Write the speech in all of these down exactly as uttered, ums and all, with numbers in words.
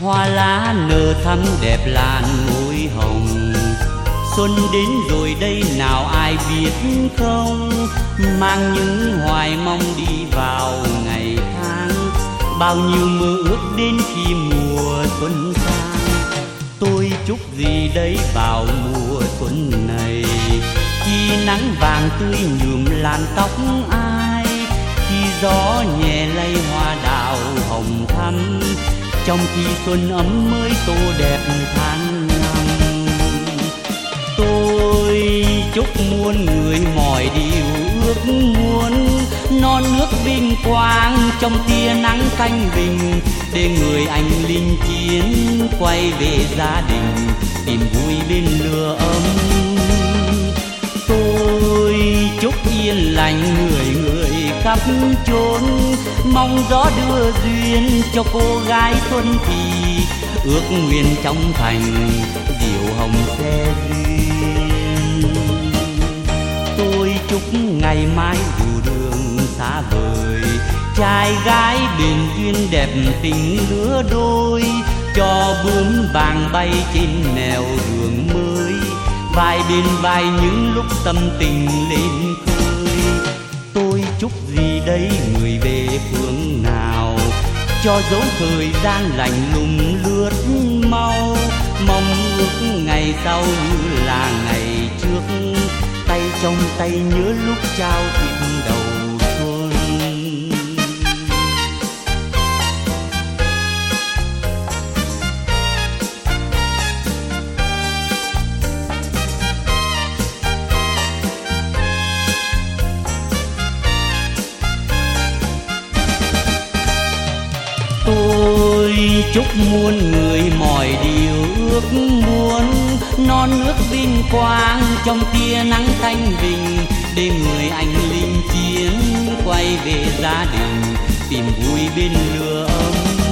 hoa lá nở thắm đẹp lan môi hồng. Xuân đến rồi đây nào ai biết không, mang những hoài mong đi vào ngày tháng. Bao nhiêu mơ ước đến khi mùa xuân sang. Tôi chúc gì đây vào mùa xuân này, khi nắng vàng tươi nhuộm làn tóc ai, khi gió nhẹ lay hoa đào hồng thắm, trong khi xuân ấm mới tô đẹp tháng năm. Tôi chúc muôn người mọi điều ước muốn, non nước vinh quang trong tia nắng thanh bình, để người anh linh chiến quay về gia đình, tìm vui bên lửa ấm. Tôi chúc yên lành người người khắp chốn, mong gió đưa duyên cho cô gái xuân thì, ước nguyện trong thành diệu hồng xe duyên. Tôi chúc ngày mai dù đường xa vời, trai gái bền duyên đẹp tình lứa đôi, cho bướm vàng bay trên nẻo đường mới, vai bên vai những lúc tâm tình lên khơi. Tôi chúc gì đây người về phương nào, cho dấu thời gian lạnh lùng lướt mau, mong ước ngày sau như là ngày trước, tay trong tay nhớ lúc trao thịt đầu xuân. Tôi chúc muôn người mọi điều ước muốn, non nước vinh quang trong tia nắng thanh bình, để người anh linh chiến quay về gia đình, tìm vui bên lửa ấm.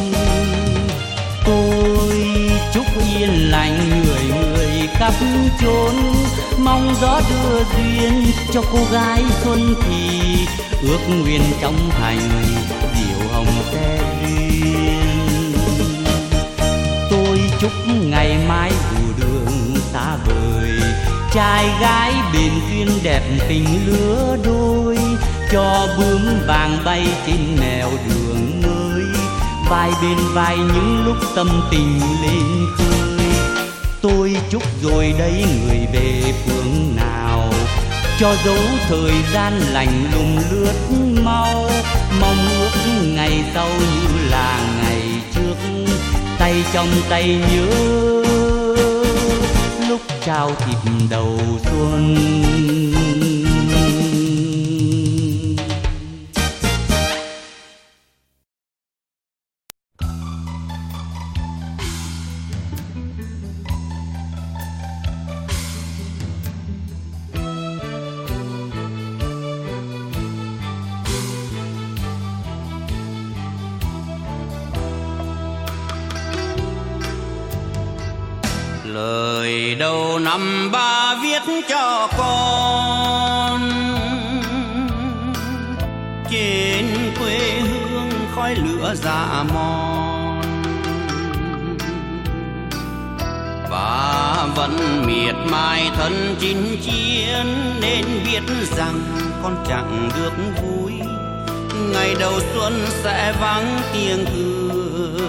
Tôi chúc yên lành người người khắp chốn, mong gió đưa duyên cho cô gái xuân thì, ước nguyện trong thành diệu hồng xe duyên. Tôi chúc ngày mai dù đường xa vời, trai gái bền duyên đẹp tình lứa đôi, cho bướm vàng bay trên nẻo đường mới, vai bên vai những lúc tâm tình lên khơi. Tôi chúc rồi đây người về phương nào, cho dấu thời gian lạnh lùng lướt mau, mong ước ngày sau như là ngày trước, tay trong tay nhớ lúc trao thịt đầu xuân. Lời đầu năm ba viết cho con, trên quê hương khói lửa dạ mòn, và vẫn miệt mài thân chinh chiến, nên biết rằng con chẳng được vui, ngày đầu xuân sẽ vắng tiếng cười.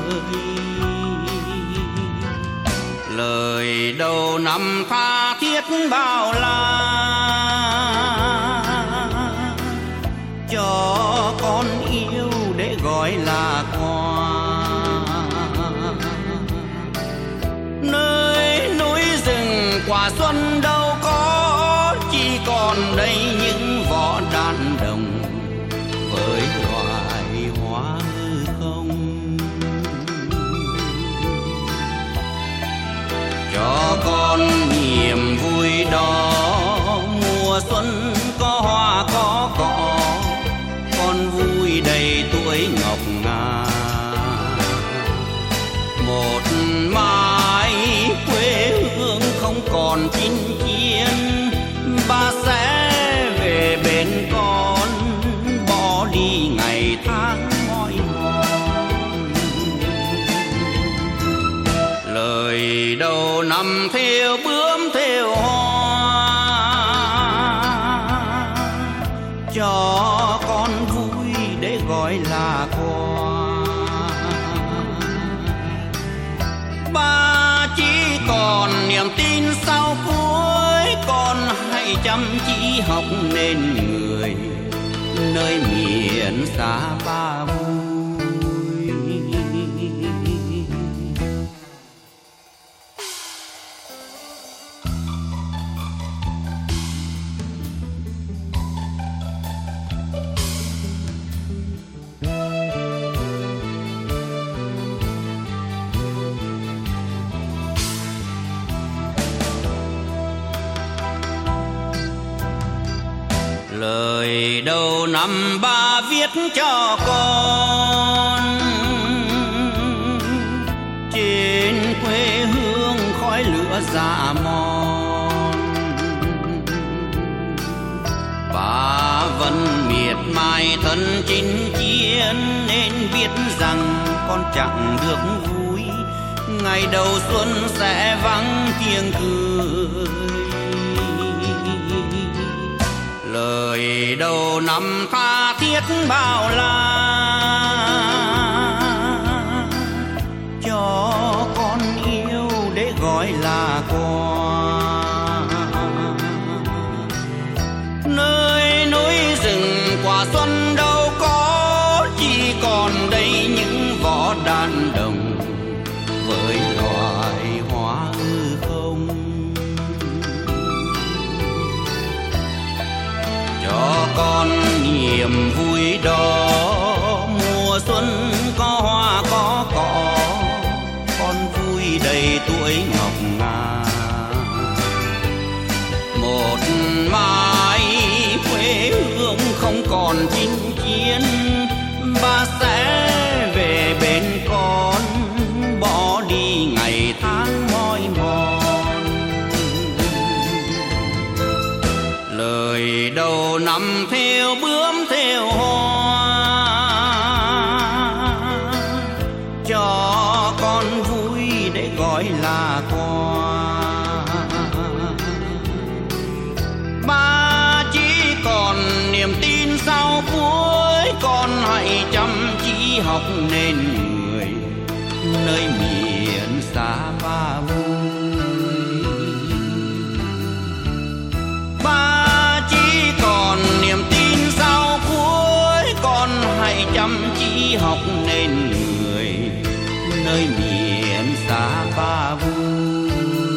Lời đầu năm tha thiết bao la, cho con yêu để gọi là quà. Nơi núi rừng quả xuân đâu có, chỉ còn đây những vỏ đạn đồng với loài hoa hư không. Cho con niềm vui đó, mùa xuân có hoa có cỏ, con vui đầy tuổi ngọc ngà. Một mai quê hương không còn chinh chiến, ba sẽ về bên con, bỏ đi ngày tháng mỏi mòn. nằm theo bướm theo hoa, cho con vui để gọi là quà. Ba chỉ còn niềm tin sau cuối, con hãy chăm chỉ học nên người nơi miền xa ba vui. Lời đầu năm ba viết cho con, trên quê hương khói lửa dạ mòn. Ba vẫn miệt mài thân chinh chiến, nên biết rằng con chẳng được vui. Ngày đầu xuân sẽ vắng tiếng cười. Lời đầu năm tha thiết bao la, cho con yêu để gọi là quà. Nơi núi rừng quả xuân đâu có, chỉ còn đây những vỏ đàn đồng với loài hoa ư không. Cho con niềm vui đó, mùa xuân có hoa có cỏ, con vui đầy tuổi ngọc ngà. Một mai quê hương không còn chinh chiến, ba sẽ về bên con, bỏ đi ngày tháng mỏi mòn. Lời đầu năm theo bướm theo hoa, cho con vui để gọi là quà. Ba chỉ còn niềm tin sau cuối, con hãy chăm chỉ học nên người nơi miền xa ba vui. Ba chỉ còn niềm tin sau cuối, con hãy chăm chỉ học nên người nơi miền xa ba vui.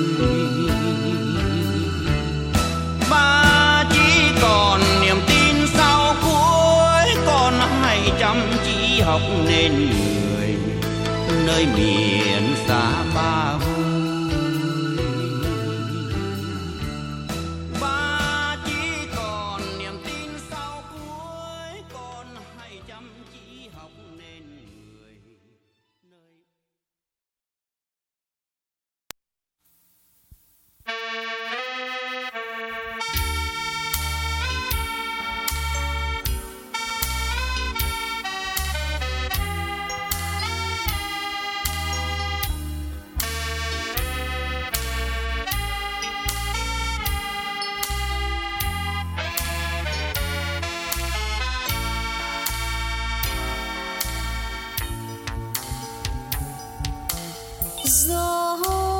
Ba chỉ còn niềm tin sau cuối, con hãy chăm chỉ học nên người nơi miền xa ba vui. Ba chỉ còn niềm tin sau cuối, con hãy chăm chỉ học nên người nơi. Gió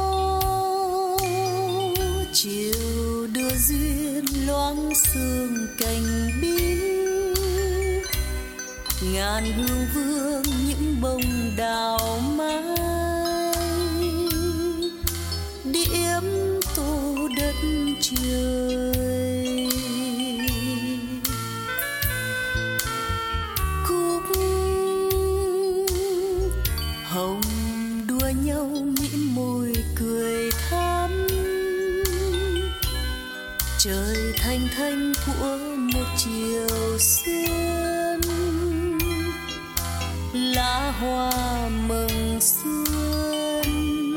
chiều đưa duyên loáng sương cành biếc, ngàn hương vương những bông đào mai, điểm tô đất trời. Cúc hồng đua nhau mỉm môi cười thắm, trời thanh thanh của một chiều xuân, lá hoa mừng xuân,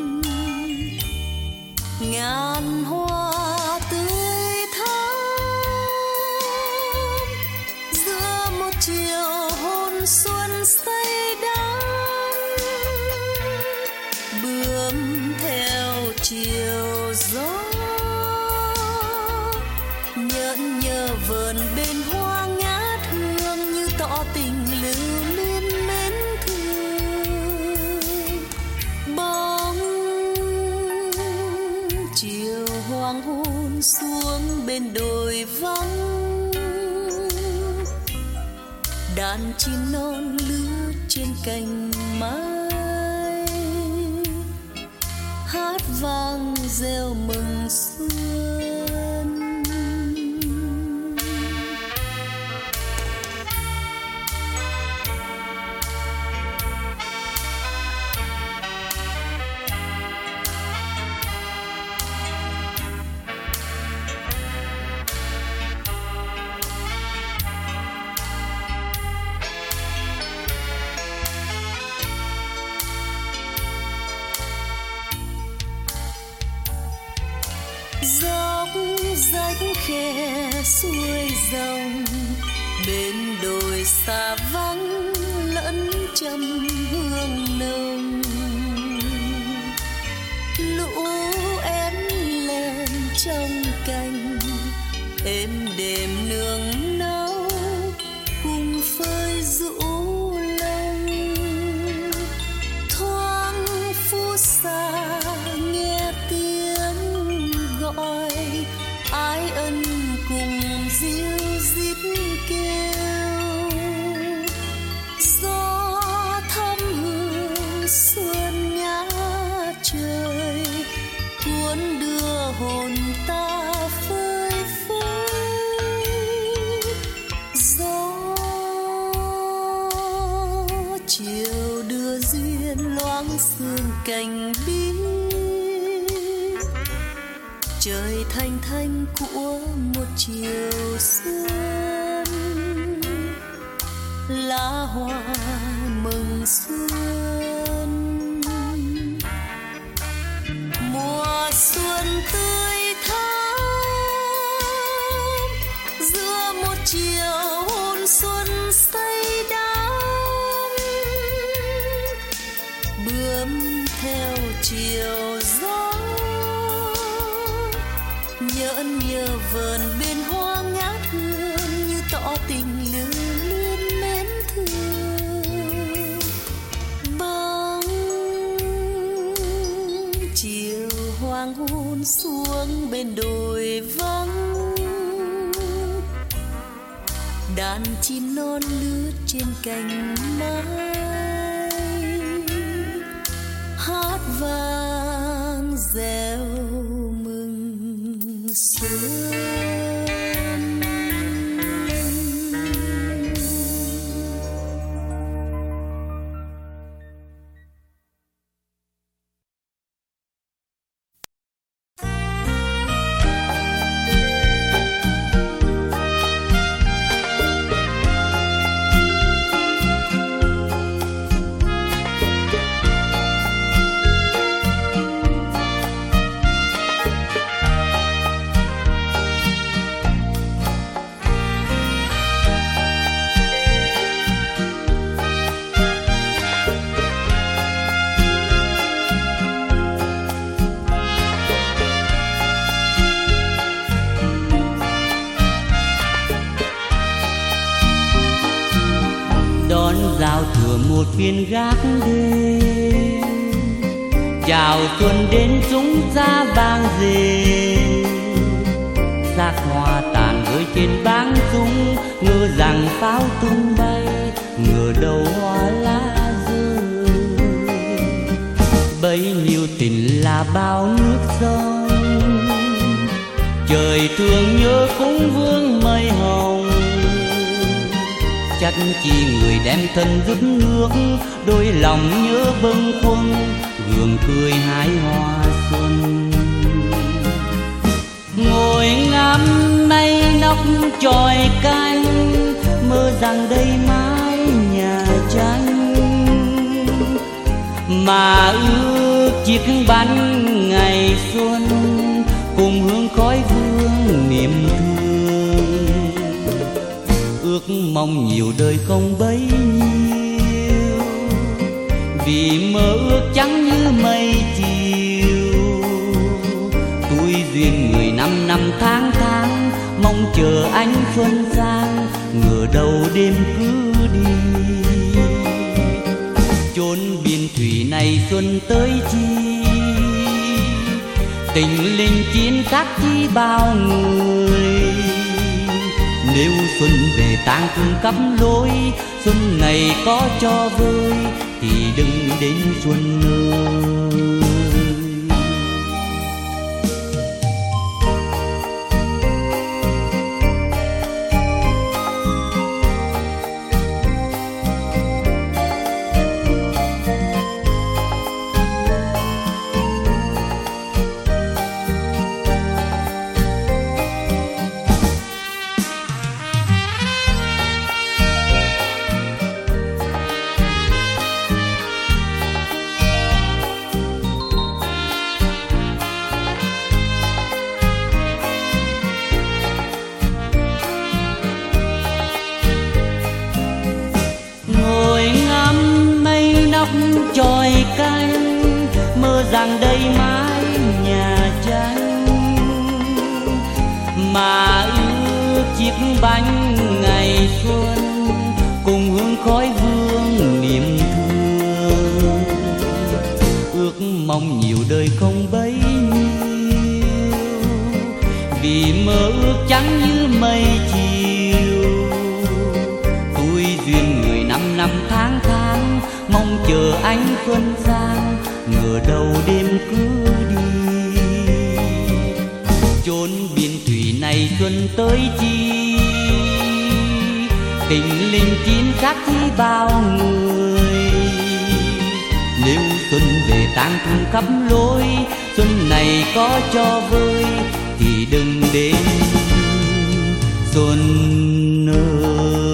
ngàn hoa tươi thắm giữa một chiều hôn xuân say đắm, bướm theo chiều bên đồi vắng, đàn chim non lướt trên cành mai, hát vang reo mừng xuân. Dốc rách khe xuôi dòng, bên đồi xa vắng lẫn trầm hương nồng. Lũ én lên trong cành, êm đềm nương náu cùng phơi rũ lông. Thoáng phút xa nghe tiếng gọi, ái ân cùng ríu rít kêu. Gió thấm hương xuân ngát trời, cuốn đưa hồn ta phơi phới. Gió chiều đưa duyên loáng sương cành biếc, trời thanh thanh của một chiều xuân. Lá hoa mừng xuân, mùa xuân tươi thắm, giữa một chiều hôn xuân say đắm. Bướm theo chiều gió, nhỡn nhớ vườn bên hoa ngát hương, như tỏ tình lưu luyến mến thương. Bóng chiều hoàng hôn xuống bên đồi vắng, đàn chim non lướt trên cành mai, hát vang reo mừng xuân. giao thừa một viên gác đêm, chào xuân đến chúng ta vang rền. Xác hoa tàn rơi trên báng súng, ngờ rằng pháo tung bay, ngờ đầu hoa lá rơi. Bấy nhiêu tình là bao nước sông, trời thương nhớ cũng vương mây hồng. Chắc chi người đem thân giúp nước, đôi lòng nhớ bâng khuâng, gượng cười hái hoa xuân. Ngồi ngắm mây nóc chòi canh, mơ rằng đây mái nhà tranh, mà ước chiếc bánh ngày xuân cùng hương khói vương niềm thương. Ước mong nhiều đời không bấy nhiêu, vì mơ ước trắng như mây chiều. Tôi duyên người năm năm tháng tháng, mong chờ ánh xuân sang, ngờ đầu đêm cứ đi. Chốn biên thủy này xuân tới chi, tình linh chiến các chi bao người. Nếu xuân về tang thương cắm lối, xuân này có cho vơi thì đừng đến xuân ơi. Chòi canh mơ rằng đây mái nhà tranh, mà ước chiếc bánh ngày xuân cùng hương khói vương niềm thương. Ước mong nhiều đời không bấy nhiêu, vì mơ ước trắng như mây chiều. Tôi duyên người năm năm tháng tháng, mong chờ anh xuân sang, ngờ đâu đêm cứ đi. Chốn biên thủy này xuân tới chi, tình linh chiến khác chi bao người. Nếu xuân về tang thương khắp lối, xuân này có cho vơi thì đừng đến xuân ơi.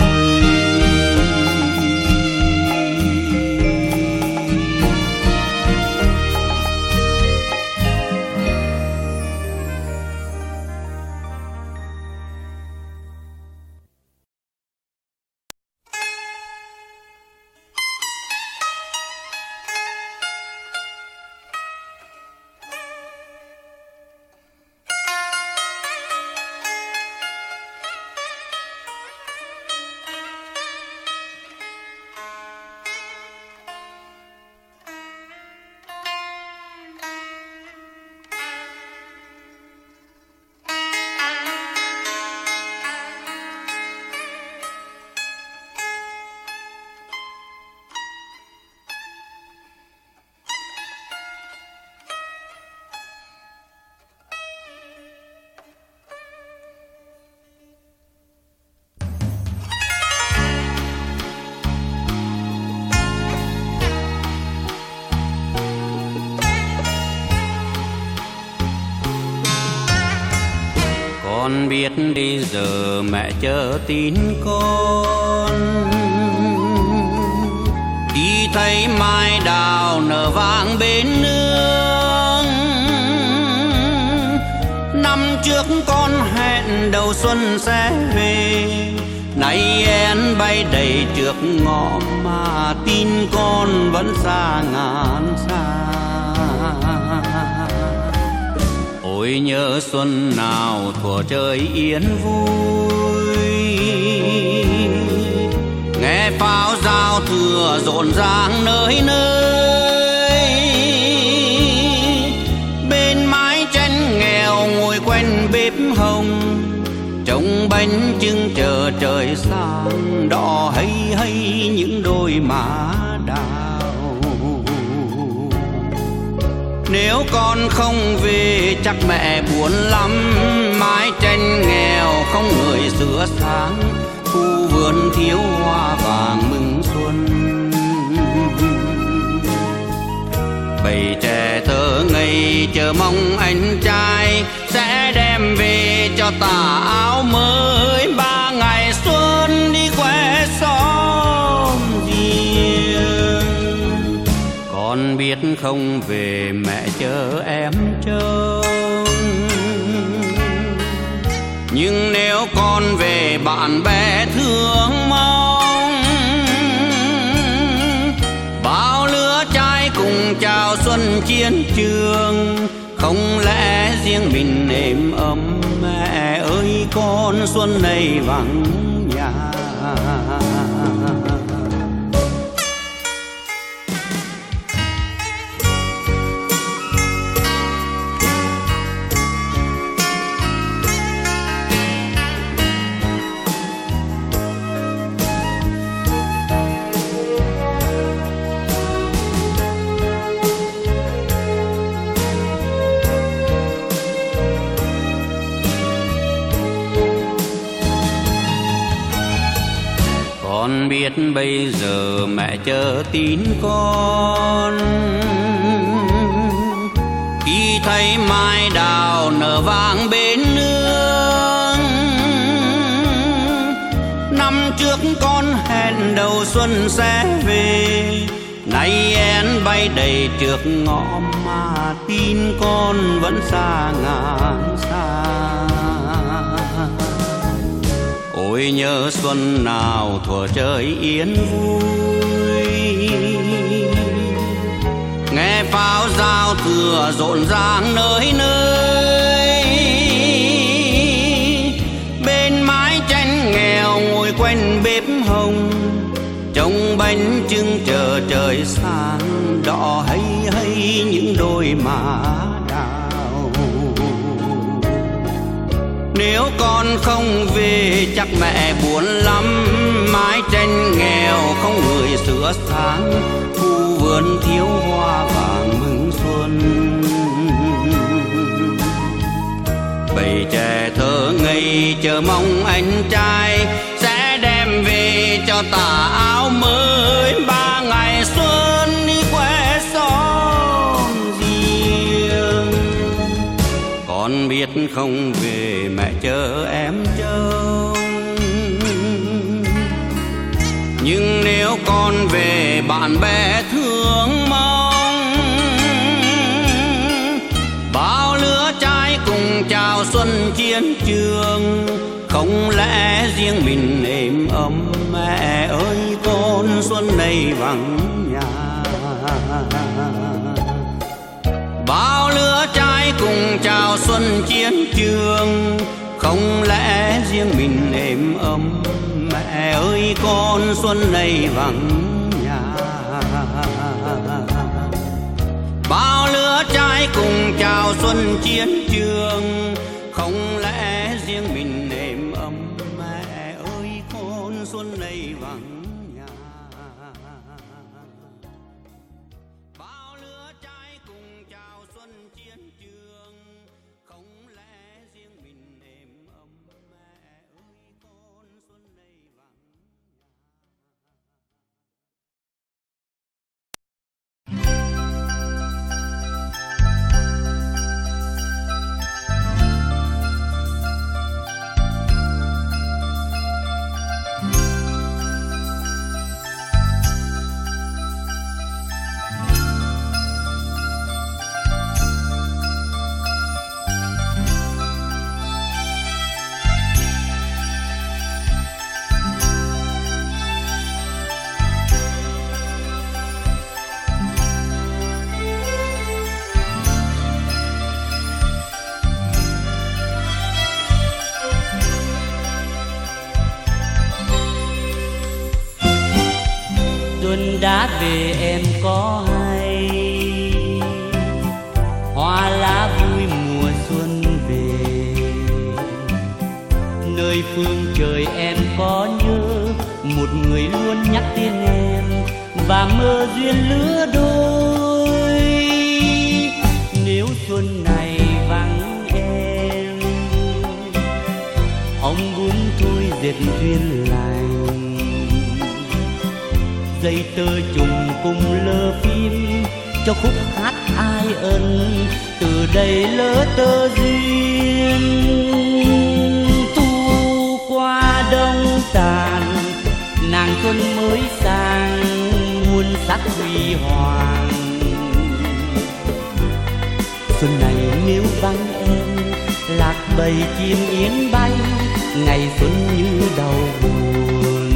Con biết đi giờ mẹ chờ tin con, đi thấy mai đào nở vàng bên nương. Năm trước con hẹn đầu xuân sẽ về, nay én bay đầy trước ngõ mà tin con vẫn xa ngàn xa. Ôi nhớ xuân nào thuở trời yên vui, nghe pháo giao thừa rộn ràng nơi nơi. Bên mái tranh nghèo ngồi quanh bếp hồng, trông bánh chưng chờ trời sáng, đỏ hay hay những đôi má đào. Nếu con không về chắc mẹ buồn lắm, mái tranh nghèo không người sửa sáng, khu vườn thiếu hoa vàng mừng xuân. Bầy trẻ thơ ngây chờ mong anh trai sẽ đem về cho tà áo mới. Ba ngày xuân đi quê xóm riêng, con biết không về mẹ chờ em trông. Nhưng nếu con về bạn bè thương mong, bao lứa trai cùng chào xuân chiến trường. Không lẽ riêng mình êm ấm, mẹ ơi con xuân này vắng nhà. bây giờ mẹ chờ tin con. Khi thấy mai đào nở vàng bên nương, năm trước con hẹn đầu xuân sẽ về, nay én bay đầy trước ngõ mà tin con vẫn xa ngàn xa. Ôi nhớ xuân nào thuở trời yên vui, nghe pháo giao thừa rộn ràng nơi nơi. Bên mái tranh nghèo ngồi quanh bếp hồng, trông bánh trưng chờ trời sáng, đỏ hay hay những đôi má đào. Nếu con không về chắc mẹ buồn lắm, mái tranh nghèo không người sửa sáng, khu vườn thiếu hoa vàng mừng xuân. Bầy trẻ thơ ngây chờ mong anh trai sẽ đem về cho tà áo mới, ba ngày xuân đi quê xóm riêng. Con biết không về mẹ chờ em trông, nhưng nếu con về bạn bè thương mong. Bao lứa trai cùng chào xuân chiến trường, không lẽ riêng mình êm ấm. Mẹ ơi con xuân này vắng nhà, bao lứa trai cùng chào xuân chiến trường, không lẽ riêng mình êm ấm. Mẹ ơi con xuân này vắng nhà, bao lứa trai cùng chào xuân chiến trường, không lẽ riêng mình êm ấm. Mẹ ơi con xuân này vắng nhà, bao lứa trai cùng chào xuân chiến trường, không lẽ riêng mình êm ấm. Mẹ ơi con xuân này vắng xuân đã về em có hay, hoa lá vui mùa xuân về. Nơi phương trời em có nhớ một người luôn nhắc tên em và mơ duyên lứa đôi. Nếu xuân này vắng em, ông bướm thôi dệt duyên lành, dây tơ trùng cùng lơ phim cho khúc hát ai ân. Từ đây lỡ tơ duyên thu qua đông tàn, nàng xuân mới sang muôn sắc huy hoàng. Xuân này nếu vắng em, lạc bầy chim yến bay, ngày xuân như đau buồn.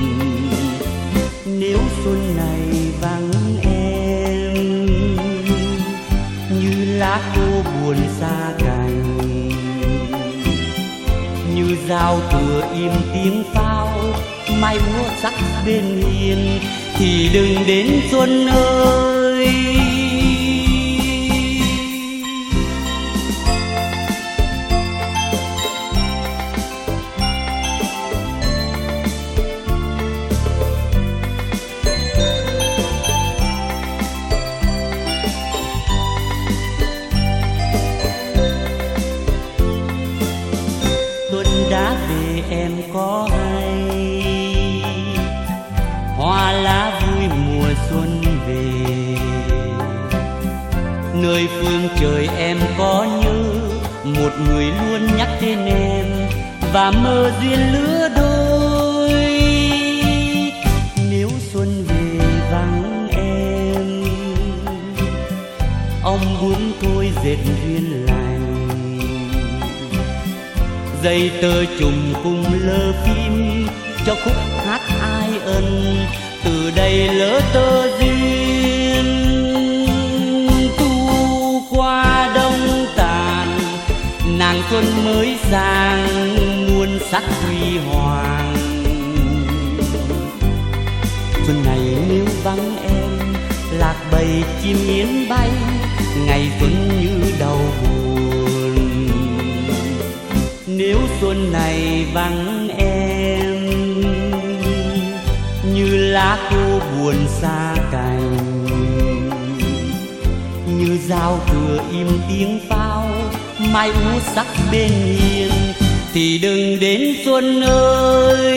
Nếu xuân này vắng em, như lá khô buồn xa cành, như giao thừa im tiếng pháo, mai múa sắc bên hiên, thì đừng đến xuân ơi. Đã về em có hay, Nơi phương trời em có nhớ một người luôn nhắc tên em và mơ duyên lứa đôi. Nếu xuân về vắng em, ông muốn tôi dệt duyên lành. Dây tơ trùng cùng lơ phim cho khúc hát ai ân, từ đây lỡ tơ duyên. Tu qua đông tàn, nàng xuân mới sang muôn sắc huy hoàng. Xuân này nếu vắng em, lạc bầy chim yến bay, ngày xuân như đau buồn. Nếu xuân này vắng em, như lá khô buồn xa cành, như giao thừa im tiếng pháo, mai ú sắc bên hiên, thì đừng đến xuân ơi.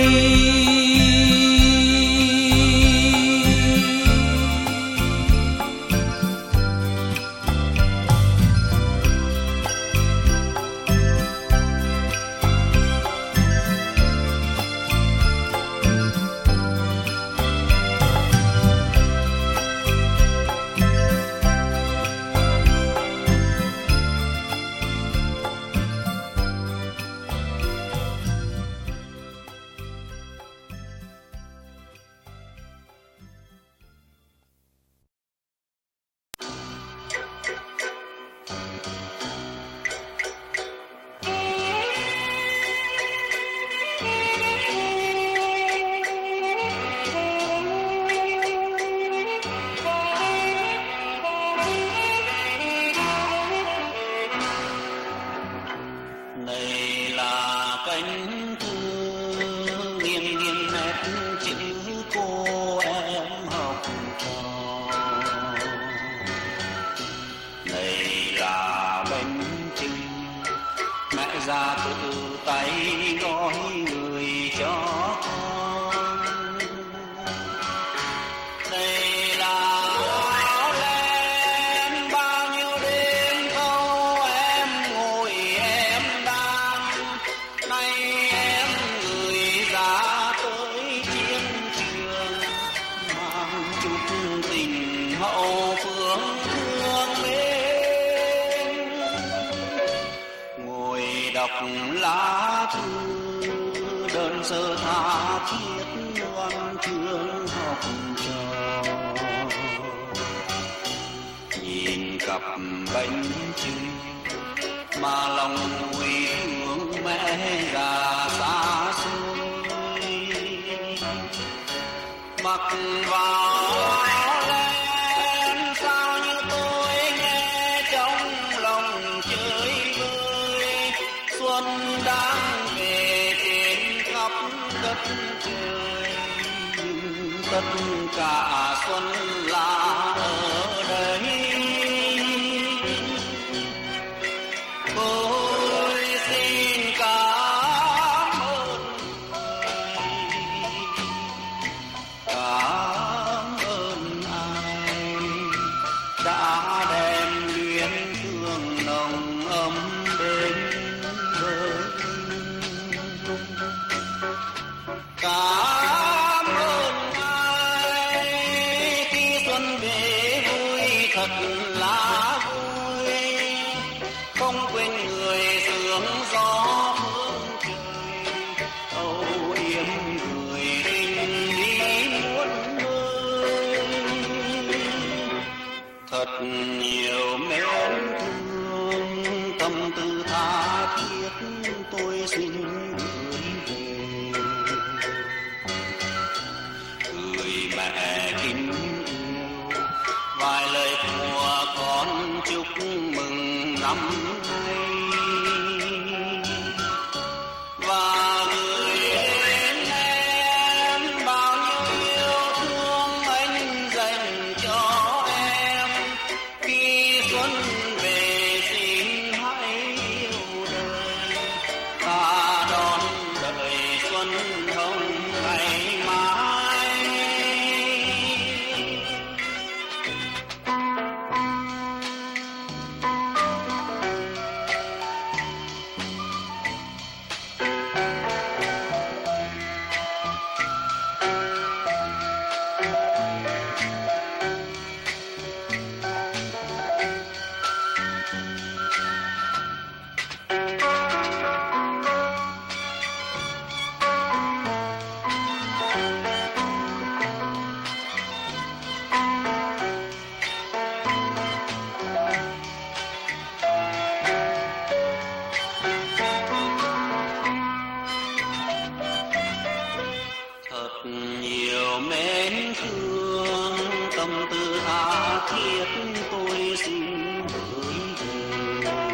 thiết tôi xin gửi đời.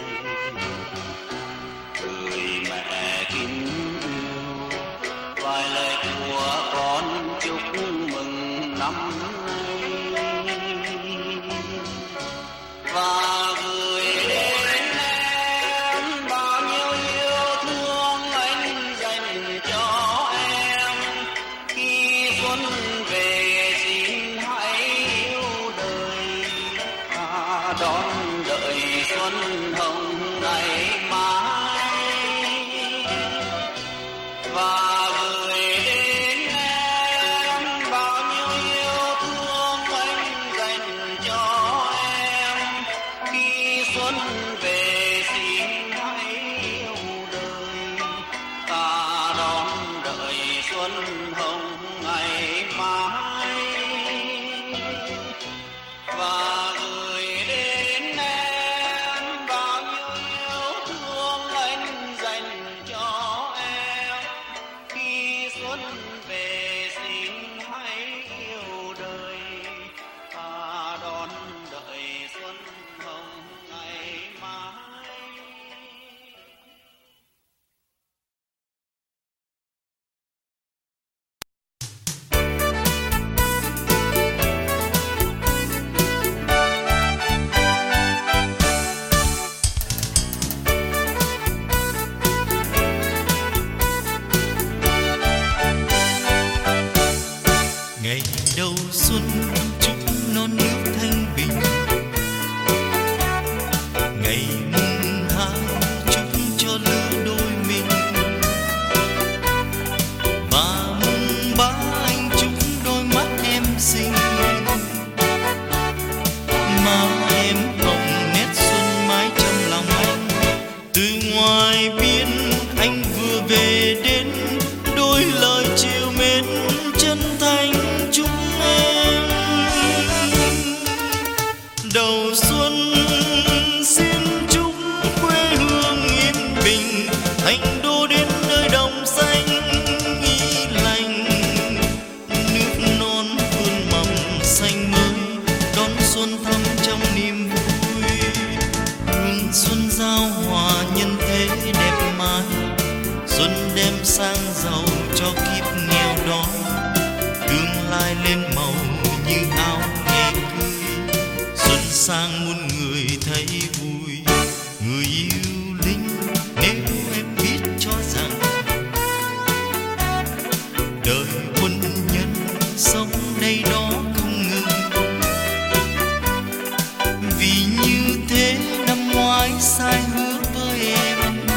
Người mẹ kính yêu, vài lời của con chúc mừng năm nay, và gửi đến em bao nhiêu yêu thương anh dành cho em. Khi xuân về xin hãy yêu đời, ta đón đợi xuân hồng ngày mai. Và gửi đến em bao nhiêu yêu thương anh dành cho em. Khi xuân về xin hãy yêu đời, ta đón đợi xuân hồng ngày mai. Và gửi đến em bao nhiêu yêu thương anh dành cho em. Khi xuân về xin hãy yêu đời, ta đón đợi xuân hồng ngày mai. Ngày đầu xuân chúc non nước thanh bình, ngày mùng hai chúc cho lứa đôi mình, và mùng ba anh chúc đôi mắt em xinh, mà em hồng nét xuân mãi trong lòng anh. Từ ngoài biên anh vừa về đến, đôi lời trìu mến chân thành chúc em. Đầu xuân xin chúc quê hương yên bình, thành đô đến nơi đồng xanh ý lành. Nước non vươn mầm xanh mới, đón xuân thắm trong niềm vui. Hương xuân giao hòa nhân thế đẹp mãi, xuân đem sang giàu cho kiếp nghèo đói. Tương lai lên màu như áo ngày cưới, xuân sang muôn người thấy vui. Người yêu lính, nếu em biết cho rằng đời quân nhân sống đây đó không ngừng, vì như thế năm ngoái sai hứa với em.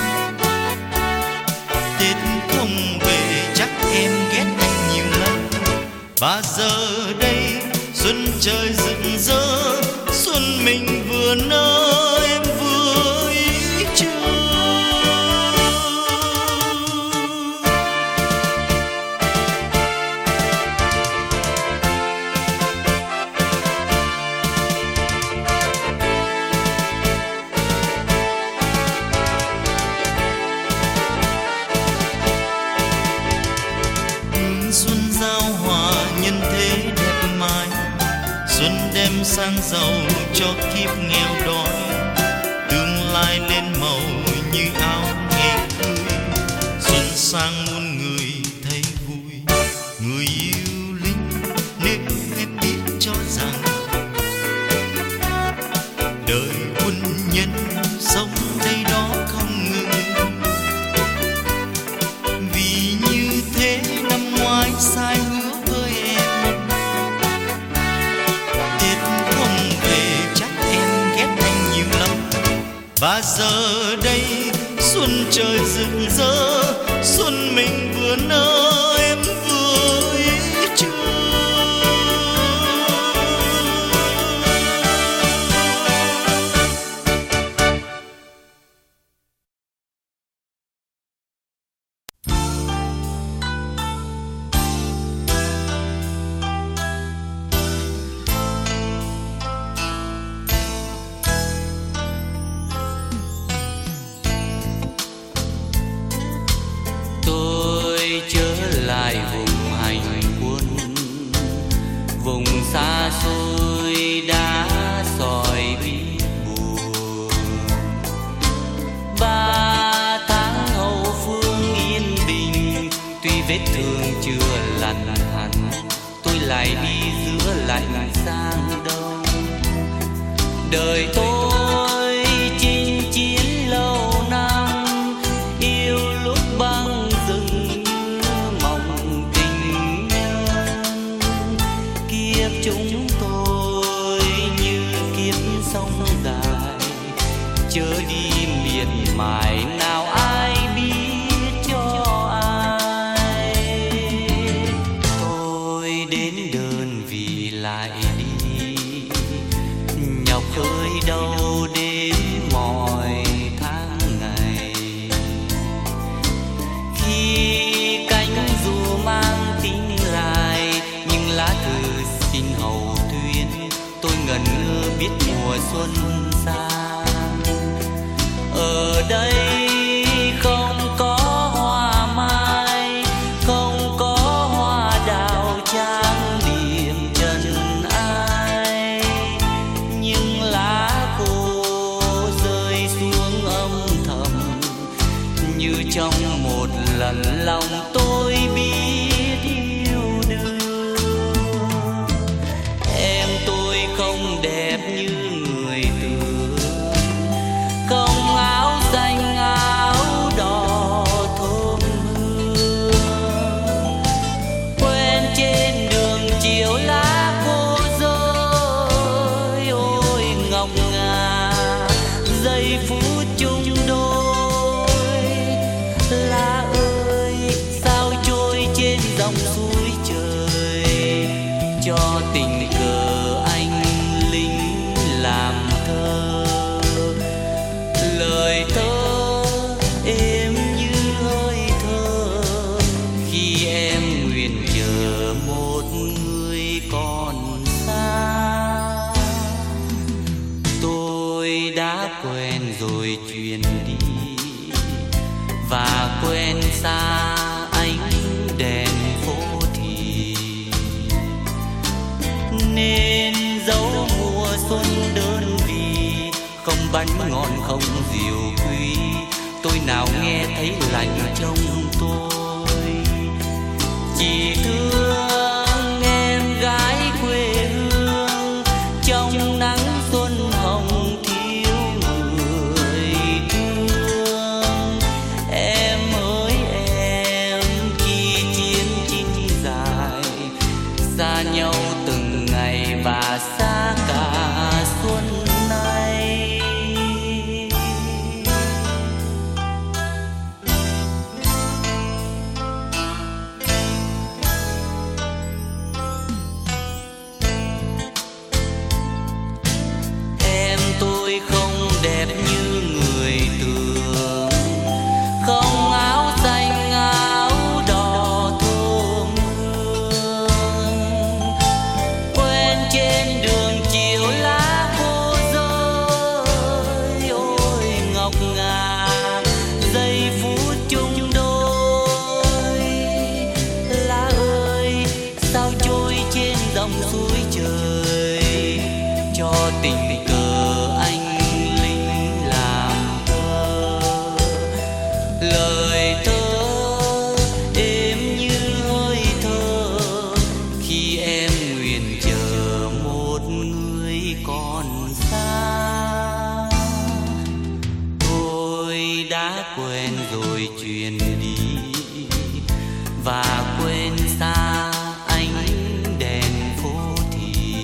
Tết không về chắc em ghét anh nhiều lắm, và giờ đây xuân trời rực rỡ, xuân mình vừa nở em vừa ý chưa. Hương xuân giao hòa nhân thế đẹp mãi, xuân đem sang giàu cho kiếp nghèo đói. Tương lai lên màu như áo ngày cưới, xuân sang muôn người thấy vui. Người yêu lính, nếu em biết cho rằng đời quân nhân sống đây đó không ngừng, vì như thế năm ngoái sai hứa với em. Tết không về chắc em ghét anh nhiều lắm, và giờ đây xuân trời rực rỡ, xuân mình vừa nở em vừa ý chưa. lại đi giữa lạnh sang đông. Đời tôi chinh chiến lâu năm, yêu lúc băng rừng như mộng tình nhân. Kiếp chúng tôi như kiếp sông dài, chớ đi miệt mài nào ai biết cho ai. Tôi đến đơn vì lại đi, nhọc khơi đâu đến mọi tháng ngày. Khi cánh dù mang tiếng lại, nhưng lá thư xin hầu tuyên, tôi ngẩn ngơ biết mùa xuân sang. Ở đây không có hoa mai, không có hoa đào trang điểm trần ai, nhưng lá khô rơi xuống âm thầm, như trong một lần lòng tôi biết yêu đương. Em tôi không đẹp như người tưởng, không áo xanh áo đỏ thơm hương. Quen trên đường chiều lá khô rơi, ôi ngọc ngà giây phút chung đôi. Lá ơi sao trôi trên dòng suối trời, cho tình cờ anh lính làm thơ. Lời thơ êm như hơi thở, khi em nguyện chờ một người còn xa. Tôi đã quen rồi chuyển đi, và quen xa ánh đèn phố thì, nên dấu mùa xuân đơn vì không bánh ngon không rượu quý. Tôi nào nghe thấy lạnh trong tôi, chỉ thương em gái quê hương. Trong nắng xuân hồng thiếu người thương. Em ơi em khi chiến chinh dài, xa nhau từng ngày và xa cả xuân nay. Em tôi không đẹp như người tưởng, không áo xanh áo đỏ thơm hương. Quen trên đường chiều lá khô rơi, ôi ngọc ngà giây phút chung đôi. Lá ơi sao trôi trên dòng suối trời, cho tình cờ anh lính làm thơ. Lời thơ êm như hơi thở, khi em nguyện chờ một người còn xa. Tôi đã quen rồi chuyển đi, và quên xa ánh đèn phố thì,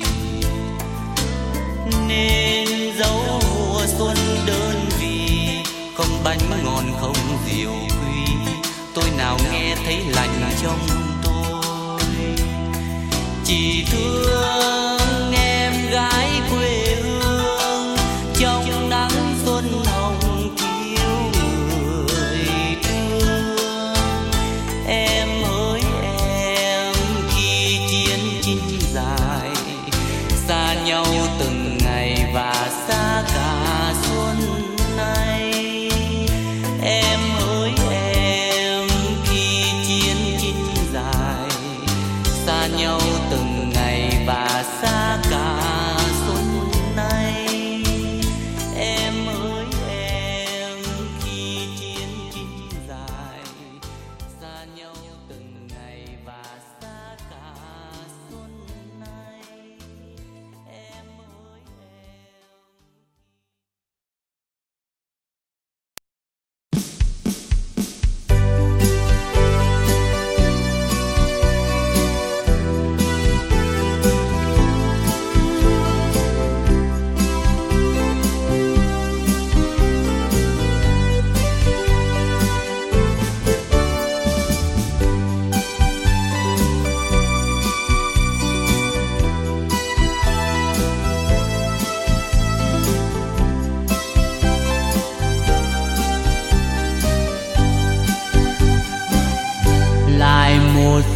nên dấu mùa xuân đơn vì không bánh ngon không rượu quý. Tôi nào nghe thấy lạnh trong tôi, chỉ thương em gái quê hương. Trong nắng xuân hồng thiếu người thương. Em ơi em khi chiến chinh dài, xa nhau từng ngày và xa cả xuân nay. Em ơi em khi chiến chinh dài, xa nhau từng ngày và xa cả xuân nay. Em ơi em khi chiến chinh dài, xa nhau từng ngày và xa cả xuân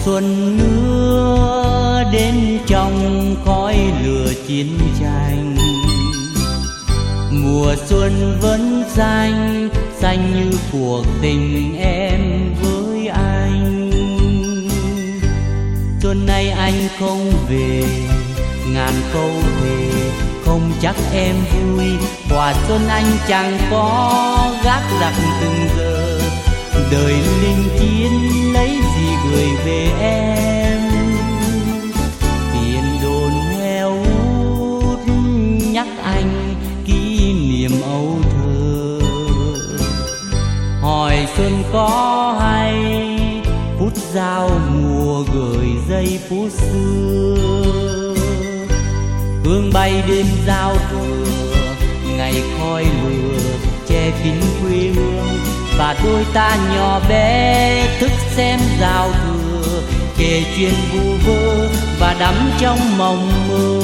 xuân nữa đến trong khói lửa chiến tranh. Mùa xuân vẫn xanh, xanh như cuộc tình em với anh. Xuân nay anh không về, ngàn câu thề không chắc em vui. Quà xuân anh chẳng có gác giặc từng giờ, đời linh chiến lấy gì gửi về em. Tiền đồn heo hút nhắc anh kỷ niệm âu thơ. Hỏi xuân có hay phút giao mùa gửi giây phút xưa. Hương bay đêm giao thừa, ngày khói lửa che kín quê hương. Và đôi ta nhỏ bé thức xem giao thừa, kể chuyện vu vơ và đắm trong mộng mơ.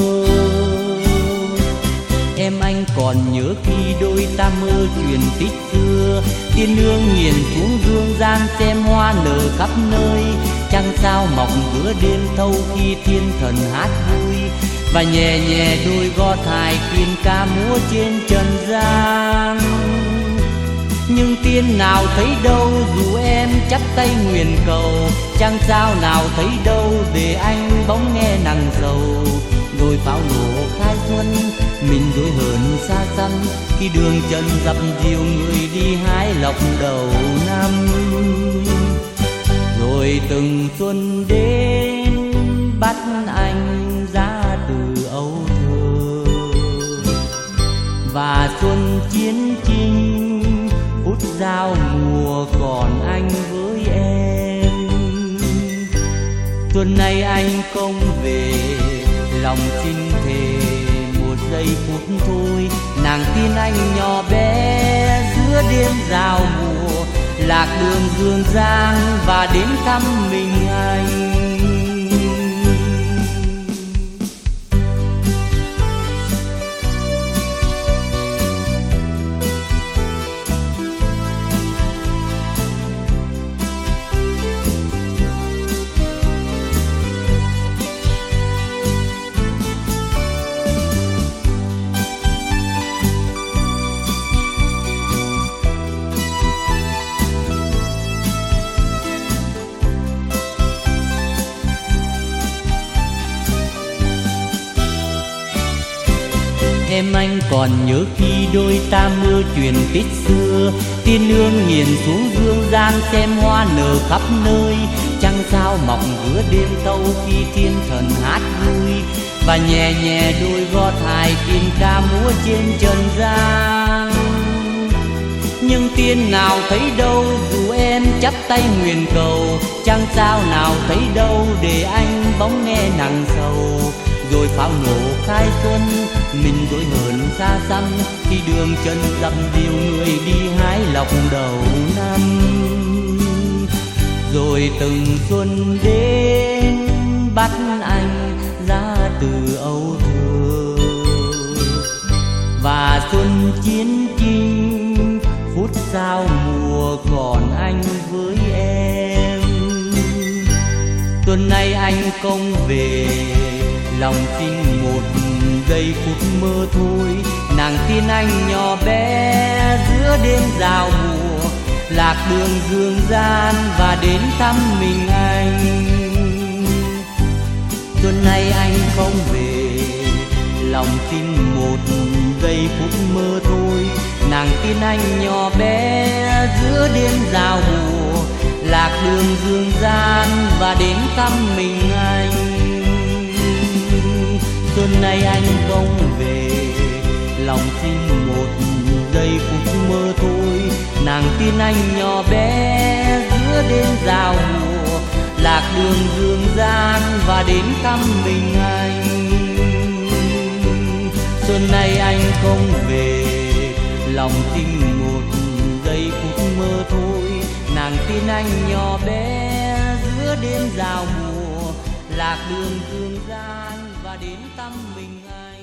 Em anh còn nhớ khi đôi ta mơ chuyện tích xưa, tiên nương nghiền xuống dương gian xem hoa nở khắp nơi. Trăng sao mọc giữa đêm thâu khi thiên thần hát vui, và nhẹ nhẹ đôi gót hài khuyên ca múa trên trần gian. Nhưng tiên nào thấy đâu dù em chắp tay nguyện cầu, trăng sao nào thấy đâu để anh bóng nghe nặng sầu. Rồi pháo nổ khai xuân, mình đôi hờn xa xăm, khi đường chân dập dìu người đi hái lộc đầu năm. Rồi từng xuân đến bắt anh ra từ âu thơ, và xuân chiến chinh phút giao mùa còn anh với em. Xuân nay anh không về, lòng xin thề một giây phút thôi. Nàng tin anh nhỏ bé giữa đêm giao mùa, lạc đường dương gian và đến thăm mình anh. Em anh còn nhớ khi đôi ta mơ chuyện tích xưa, tiên nương nghiền xuống dương gian xem hoa nở khắp nơi. Trăng sao mọc giữa đêm thâu khi thiên thần hát vui, và nhẹ nhẹ đôi gót hài tiên ca múa trên trần gian. Nhưng tiên nào thấy đâu dù em chắp tay nguyện cầu, trăng sao nào thấy đâu để anh bóng nghe nặng sầu. Rồi pháo nổ khai xuân, mình đôi hờn xa xăm, khi đường chân dập dìu người đi hái lộc đầu năm. Rồi từng xuân đến bắt anh ra từ âu thơ, và xuân chiến chinh phút giao mùa còn anh với em. Tuần nay anh không về, lòng xin một giây phút mơ thôi. Nàng tin anh nhỏ bé giữa đêm giao mùa, lạc đường dương gian và đến thăm mình anh. Tuần nay anh không về, lòng xin một giây phút mơ thôi. Nàng tin anh nhỏ bé giữa đêm giao mùa, lạc đường dương gian và đến thăm mình anh. Xuân nay anh không về, lòng xin một giây phút mơ thôi. Nàng tin anh nhỏ bé giữa đêm giao mùa, lạc đường dương gian và đến thăm mình anh. Xuân nay anh không về, lòng tin một giây phút mơ thôi. Nàng tin anh nhỏ bé giữa đêm giao mùa, lạc đường dương gian và đến thăm mình anh.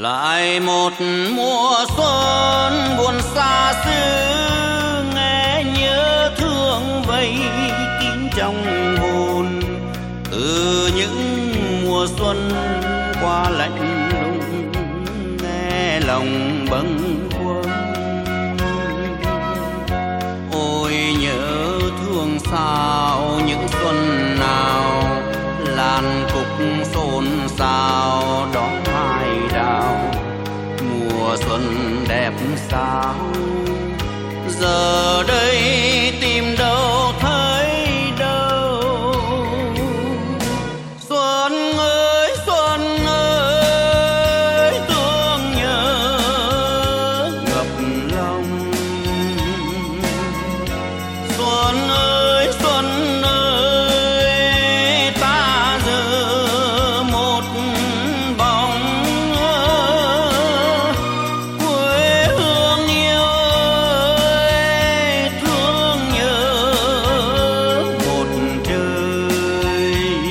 Lại một mùa xuân buồn xa xứ, nghe nhớ thương vây kín trong hồn. Từ những mùa xuân qua lạnh lùng, nghe lòng bâng khuâng. Ôi nhớ thương sao những xuân nào, làn cúc xôn xao đón mai đào. Mùa xuân đẹp sao, giờ đây tìm đâu thấy đâu. Xuân ơi xuân ơi, thương nhớ ngập lòng. Xuân ơi xuân ơi, ta giờ một bóng. Quê hương yêu ơi, thương nhớ một trời.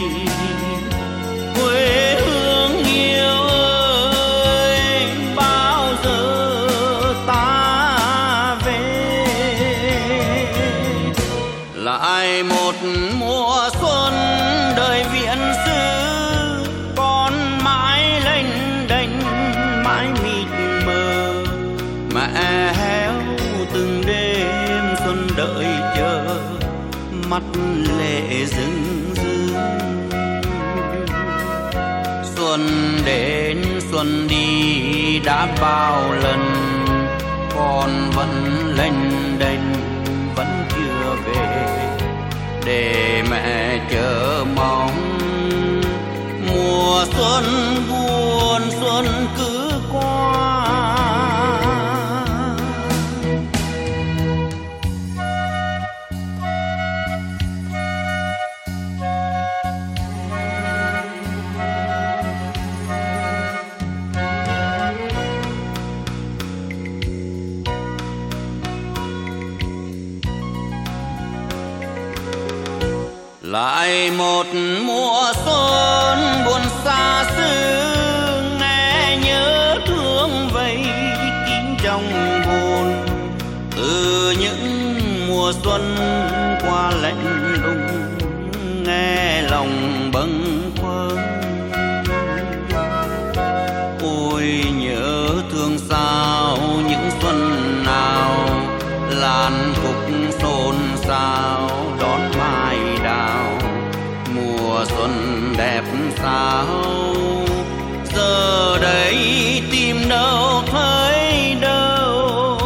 Quê hương yêu ơi, bao giờ ta về. Lại một mùa xuân đời viễn xứ, con mãi lênh đênh mãi mịt mờ. Mẹ héo từng đêm xuân đợi chờ, mắt lệ rưng rưng. Xuân đến xuân đi đã bao lần, con vẫn lênh đênh vẫn chưa về. Để mẹ chờ mong mùa xuân buồn xuân cứ qua. Lại một mùa xuân buồn xa xứ, nghe nhớ thương vây kín trong hồn. Từ những mùa xuân qua lạnh lùng, nghe lòng bâng khuâng. Ôi nhớ thương sao những xuân nào, làn cúc xôn xao đón mai đào. Mùa xuân đẹp sao, giờ đây tìm đâu thấy đâu.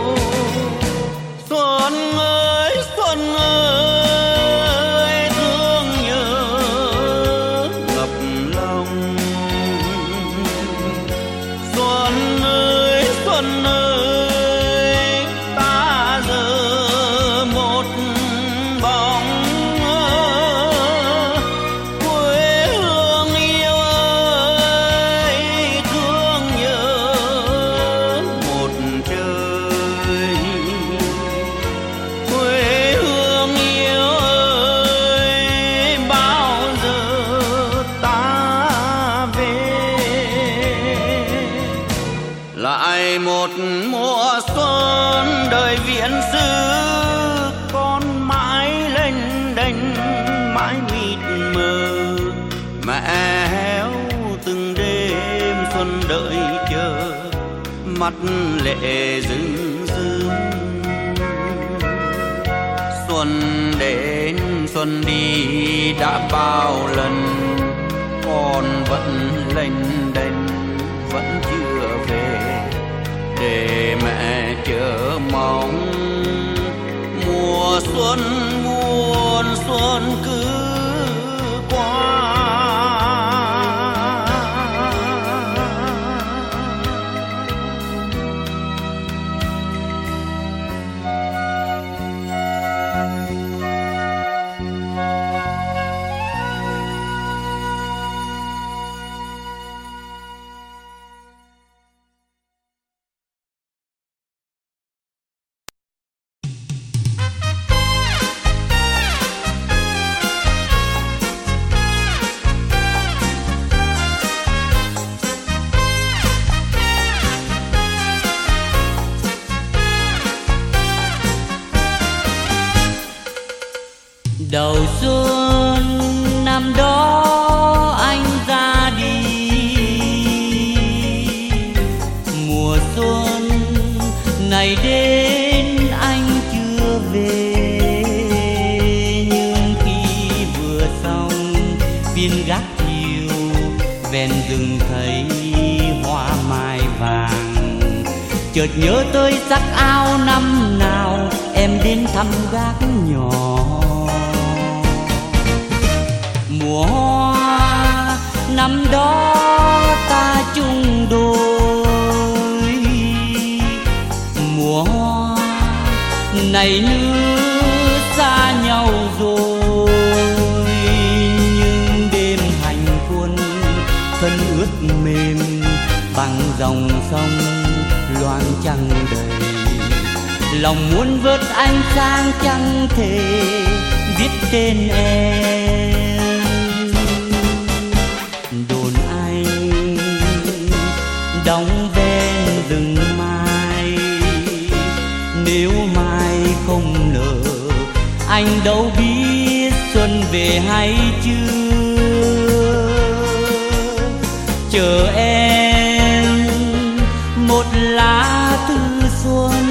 Xuân ơi xuân ơi, thương nhớ ngập lòng. Xuân ơi xuân ơi, ta giờ một bóng. Quê hương yêu ơi, thương nhớ một trời. Quê hương yêu ơi, bao giờ ta về. Lại một mùa xuân đời viễn xứ, con mãi lênh đênh mãi mịt mờ. Mẹ héo từng đêm xuân đợi chờ, mắt lệ rưng rưng. Xuân đến xuân đi đã bao lần, con vẫn lênh đênh vẫn chưa về. Để mẹ chờ mong mùa xuân buồn xuân cứ qua. ngày đến anh chưa về, nhưng khi vừa xong viên gác chiều ven rừng thấy hoa mai vàng, chợt nhớ tới sắc áo năm nào em đến thăm gác nhỏ. Mùa hoa năm đó ta chung đôi, mùa hoa này nữa xa nhau rồi. Nhưng đêm hành quân thân ướt mềm bằng dòng sông loang trăng đầy, lòng muốn vớt anh sang chẳng thể viết tên em. Đồn anh đóng ven rừng mai, nếu mai không nở anh đâu biết xuân về hay chưa. Chờ em một lá thư xuân,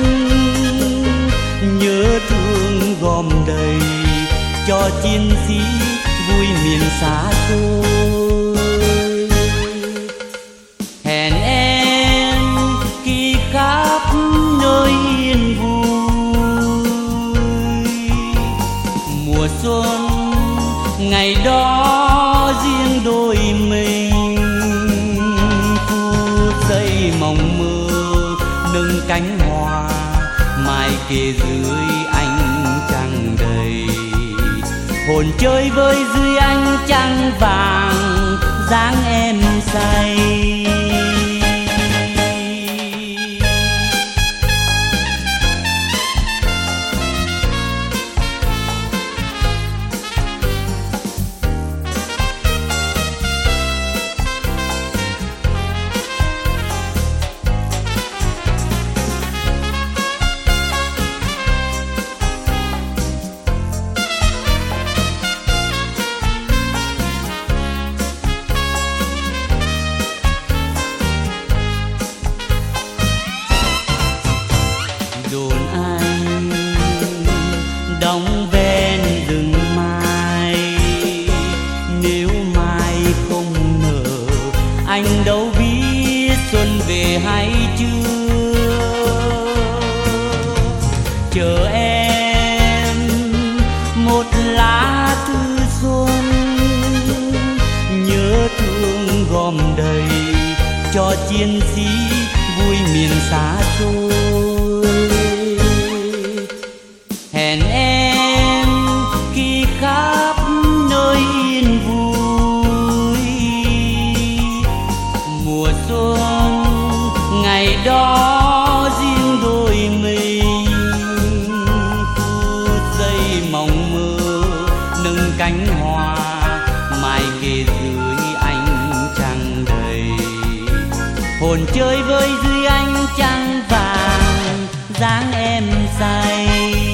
nhớ thương gom đầy cho chiến sĩ vui miền xa xôi. Hẹn em khi khắp nơi yên vui, mùa xuân ngày đó riêng đôi mình, phút giây mộng mơ nâng cánh hoa mai kề dưới ánh trăng đầy, hồn chơi với dưới ánh trăng vàng dáng em say. Đóng ven rừng mai, nếu mai không nở anh đâu biết xuân về hay chưa. Chờ em một lá thư xuân, nhớ thương gom đầy cho chiến sĩ vui miền xa xôi. Hẹn em khi khắp nơi yên vui, mùa xuân ngày đó riêng đôi mình, phút giây mộng mơ nâng cánh hoa mai kề dưới ánh trăng đầy, hồn chơi với dưới ánh trăng vàng dáng em say.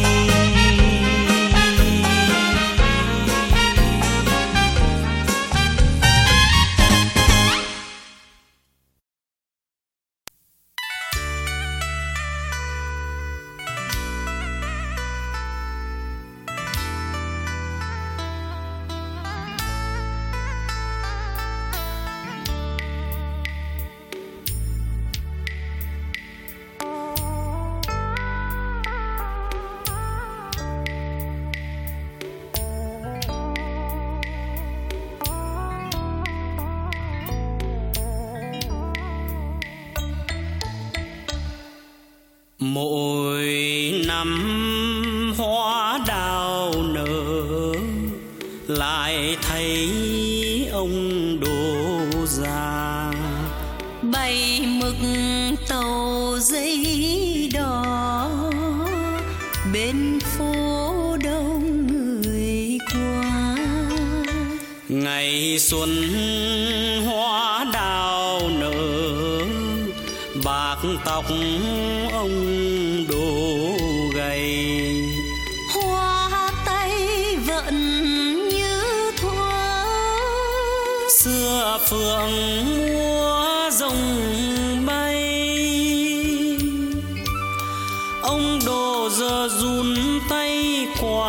Mỗi năm hoa đào nở lại thấy ông đổ ra, bay mực tàu giấy đỏ bên phố đông người qua. Ngày xuân hoa đào nở, bạc tóc ông đổ gầy, Hoa tay vẫn như thuở xưa phượng múa rồng bay.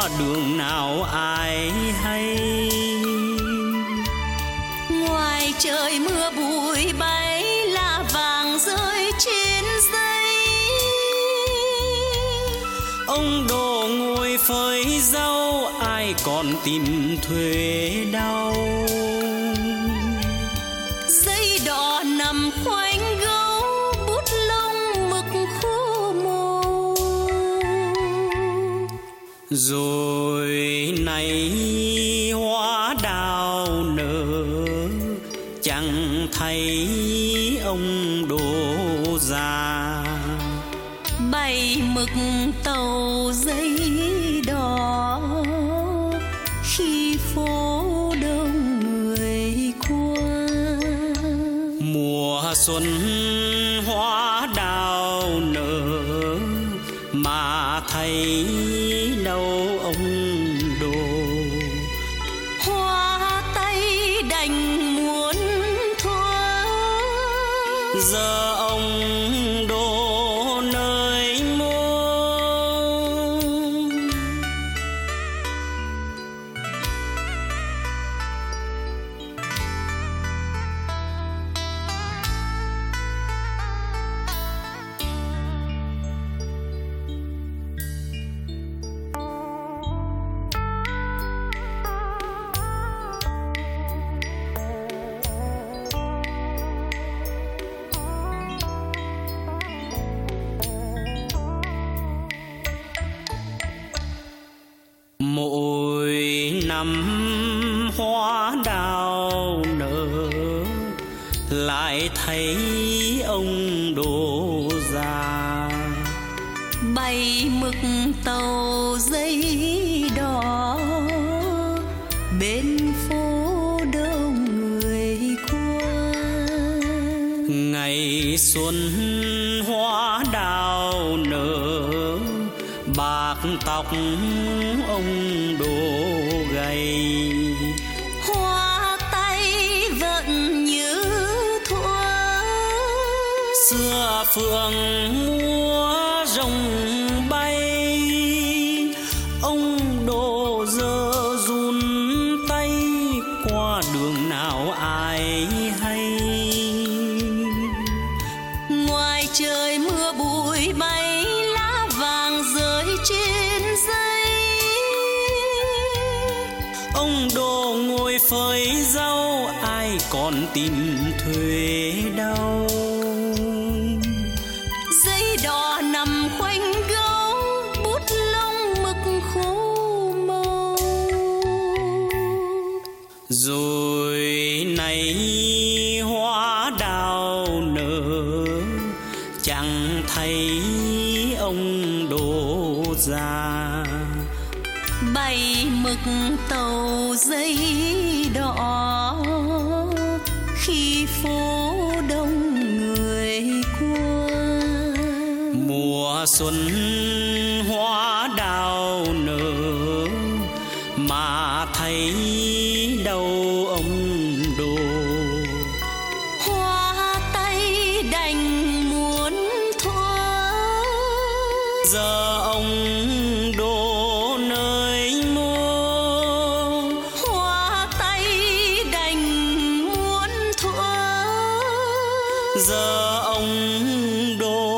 qua đường nào ai hay. Ngoài trời mưa bụi bay, lá vàng rơi trên giấy. Ông Đồ ngồi phơi rau, ai còn tìm thuê đâu. Giấy đỏ nằm khoanh gấu, bút lông mực khô màu. Rồi này hoa đào nở, chẳng thấy ông Đồ già. Bay mực tàu giấy đỏ, khi phố đông người qua. Mùa xuân hoa đào nở, mà thấy đâu ông Đồ. Hoa tay đành muốn thoa, giờ ông Đồ nơi mô. Mỗi năm hoa đào nở, lại thấy ông Đồ già. bay mực tàu giấy đỏ, bên phố đông người qua. Ngày xuân hoa đào nở, bạc tóc ông Đồ gầy. Hoa tay vẫn như thuở, xưa phượng múa rồng bay. Ông Đồ giờ run tay, qua đường nào ai hay. ngoài trời mưa bụi bay, lá vàng rơi trên giấy. Ông Đồ ngồi phơi rau, ai còn tìm thuê đâu. Giấy đỏ nằm khoanh gấu, bút lông mực khô màu. Rồi này hoa đào nở, chẳng thấy ông Đồ già. Bay mực tàu giấy đỏ, khi phố đông người qua. Mùa xuân hoa đào nở, mà thấy đâu ông Đồ. Hoa tay đành muốn thoa, giờ ông Đồ nơi mô. hoa tay đành muốn thoa, Giờ ông Đồ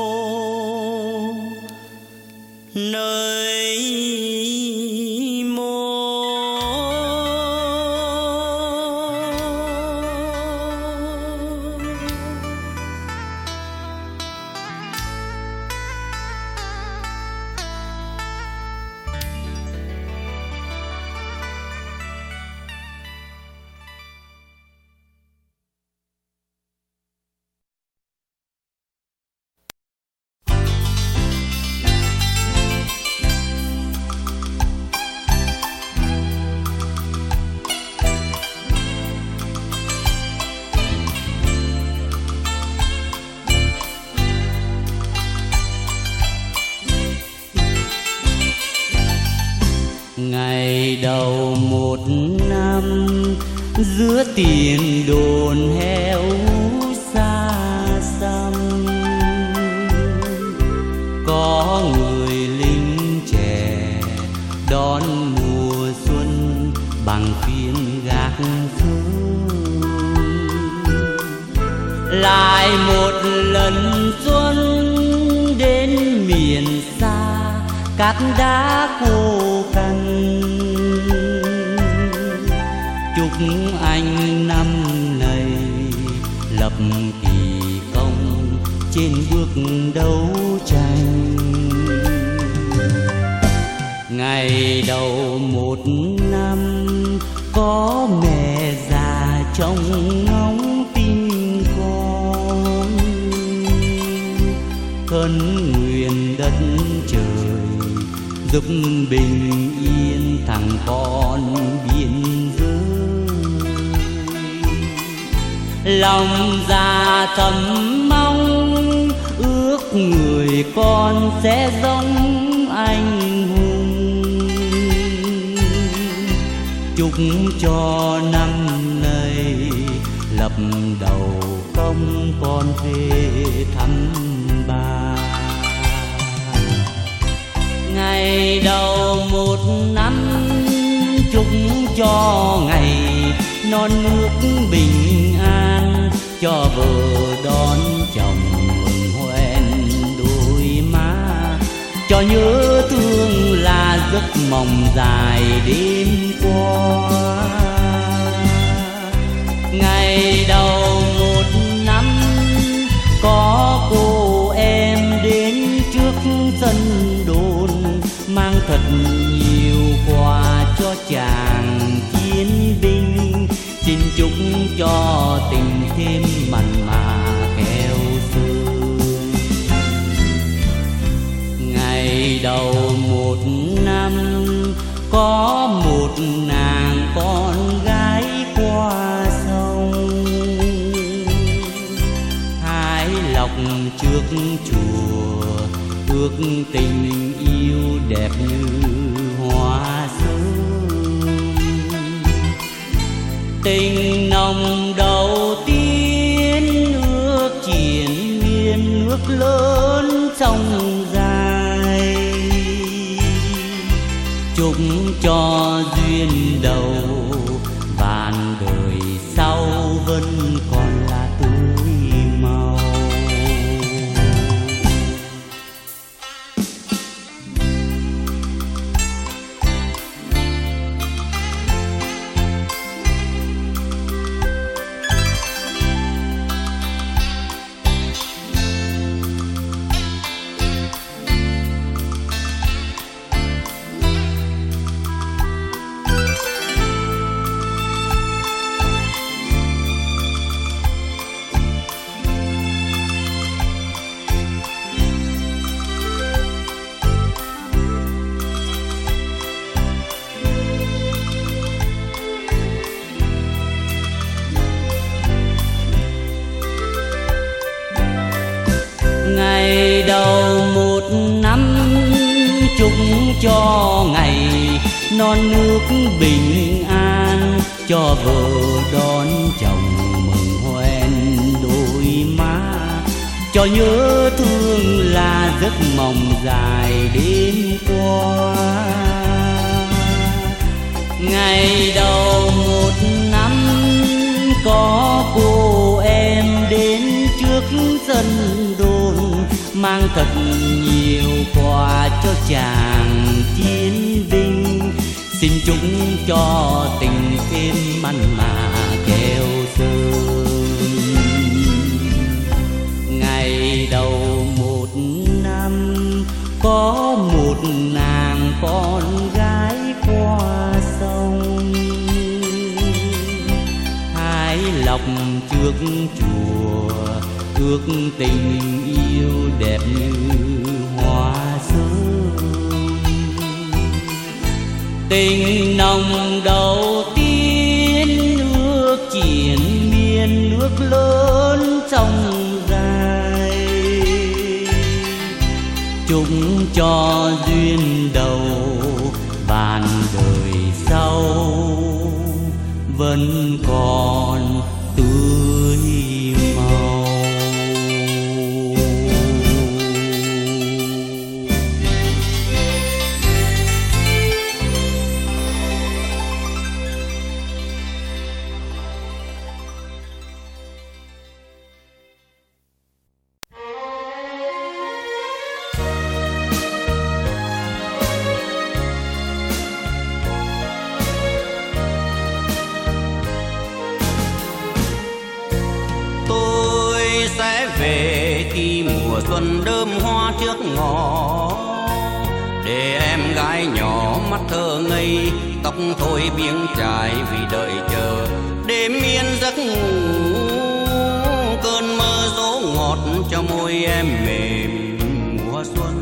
nơi mô. Ngày đầu một năm, giữa tiền đồn heo xa xăm, có người lính trẻ đón lại một lần xuân đến miền xa cát đá khô cằn. Chúc anh năm này lập kỳ công trên bước đấu tranh. Ngày đầu một năm có mẹ già trong ngóng tin con, khấn nguyện đất trời giúp bình yên thằng con biên giới. Lòng già thầm mong ước người con sẽ giống anh hùng. Chúc cho năm nay lập đầu công con về thăm bà. Ngày đầu một năm chúc cho ngày non nước bình an, cho vợ đón chồng mừng hoen đôi má, cho nhớ thương là giấc mộng dài đêm qua. Ngày đầu một năm có cô em đến trước sân đồn, mang thật nhiều quà cho chàng chiến binh, xin chúc cho tình thêm mặn mà keo sơn. Ngày đầu một năm có một nàng con gái qua sông, hái lộc trước chùa ước tình yêu đẹp như hoa sớm. Tình nồng đầu tiên ước triển miên nước lớn sông dài, chúc cho duyên đầu vạn đời sau vẫn còn là tươi màu. Ngày đầu một năm chúc cho ngày non nước bình an, cho vợ đón chồng mừng hoen đôi má, cho nhớ thương là giấc mộng dài đêm qua. Ngày đầu một năm có cô em đến trước sân đồn, mang thật nhiều quà cho chàng chiến binh, xin chúc cho tình thêm mặn mà keo sơn. Ngày đầu một năm có một nàng con gái qua sông, hái lộc trước chùa ước tình yêu đẹp như hoa sớm. Tình nồng đầu tiên ước triển miên nước lớn sông dài, chúc cho duyên đầu vạn đời sau vẫn còn tươi màu. khi mùa xuân đơm hoa trước ngõ, để em gái nhỏ mắt thơ ngây, tóc thôi biếng trải vì đợi chờ đêm yên giấc ngủ. Cơn mơ dỗ ngọt cho môi em mềm mùa xuân.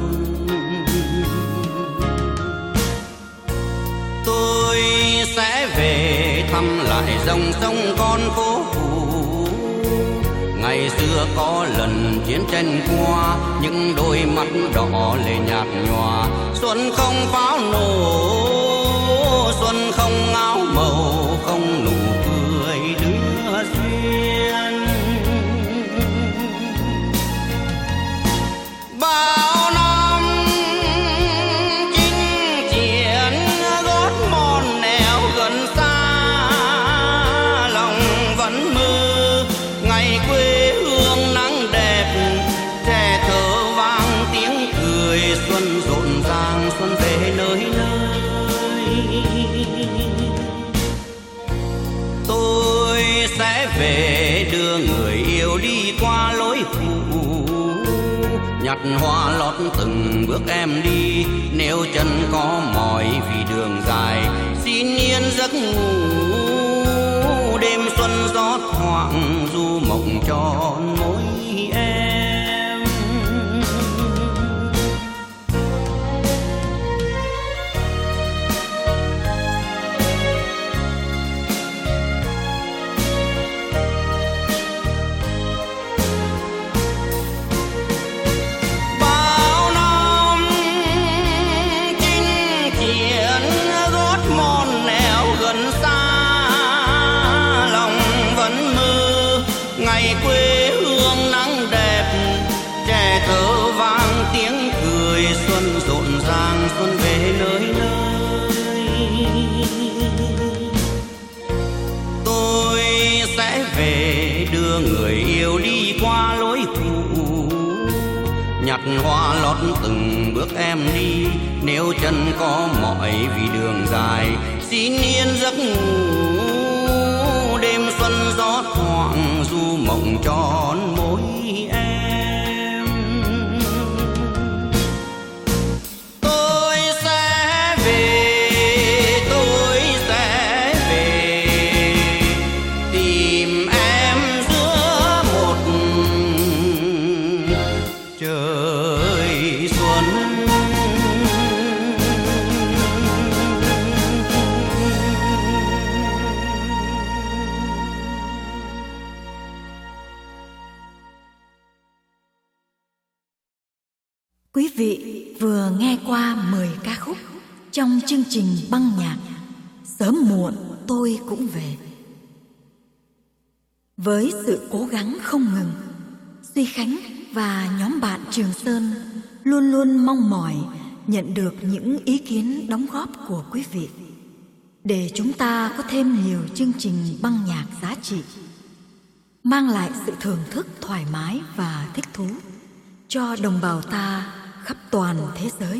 Tôi sẽ về thăm lại dòng sông con phố cũ, ngày xưa có lần chiến tranh qua, những đôi mắt đỏ lệ nhạt nhòa. Xuân không pháo nổ, xuân không áo màu, không nụ cười đưa duyên. Bao năm chinh chiến gót mòn nẻo gần xa, lòng vẫn mơ ngày quê hương nắng đẹp, trẻ thơ vang tiếng cười. Xuân rộn ràng, xuân về nơi nơi. Tôi sẽ về đưa người yêu đi qua lối cũ, nhặt hoa lót từng bước em đi. Nếu chân có mỏi vì đường dài, xin yên giấc ngủ. Đêm xuân gió thoảng du mộng tròn môi em. Bao năm chinh chiến gót mòn nẻo gần xa, lòng vẫn mơ ngày quê hương nắng đẹp, trẻ thơ vang tiếng cười. Xuân rộn ràng, xuân về nơi nơi. Tôi sẽ về đưa người yêu đi qua lối cũ, nhặt hoa lót từng bước em đi. Nếu chân có mỏi vì đường dài, xin yên giấc ngủ. Đêm xuân gió thoảng du mộng tròn môi em. Tôi sẽ về, tôi sẽ về tìm em giữa một trời xuân. Quý vị vừa nghe qua mười ca khúc trong chương trình băng nhạc Sớm muộn tôi cũng về. Với sự cố gắng không ngừng, Duy Khánh và nhóm bạn Trường Sơn luôn luôn mong mỏi nhận được những ý kiến đóng góp của quý vị, để chúng ta có thêm nhiều chương trình băng nhạc giá trị, mang lại sự thưởng thức thoải mái và thích thú cho đồng bào ta khắp toàn thế giới.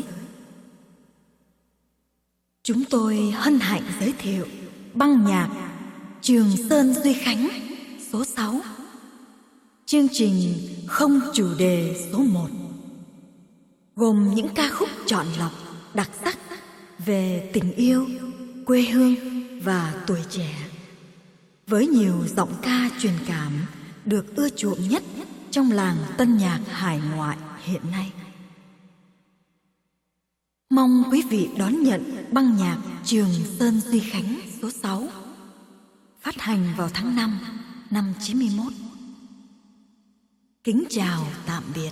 Chúng tôi hân hạnh giới thiệu băng nhạc Trường Sơn Duy Khánh số sáu, chương trình không chủ đề số một, gồm những ca khúc chọn lọc đặc sắc về tình yêu, quê hương và tuổi trẻ, với nhiều giọng ca truyền cảm được ưa chuộng nhất trong làng tân nhạc hải ngoại hiện nay. Mong quý vị đón nhận băng nhạc Trường Sơn Duy Khánh số sáu, phát hành vào tháng năm năm chín mươi mốt. Kính chào tạm biệt.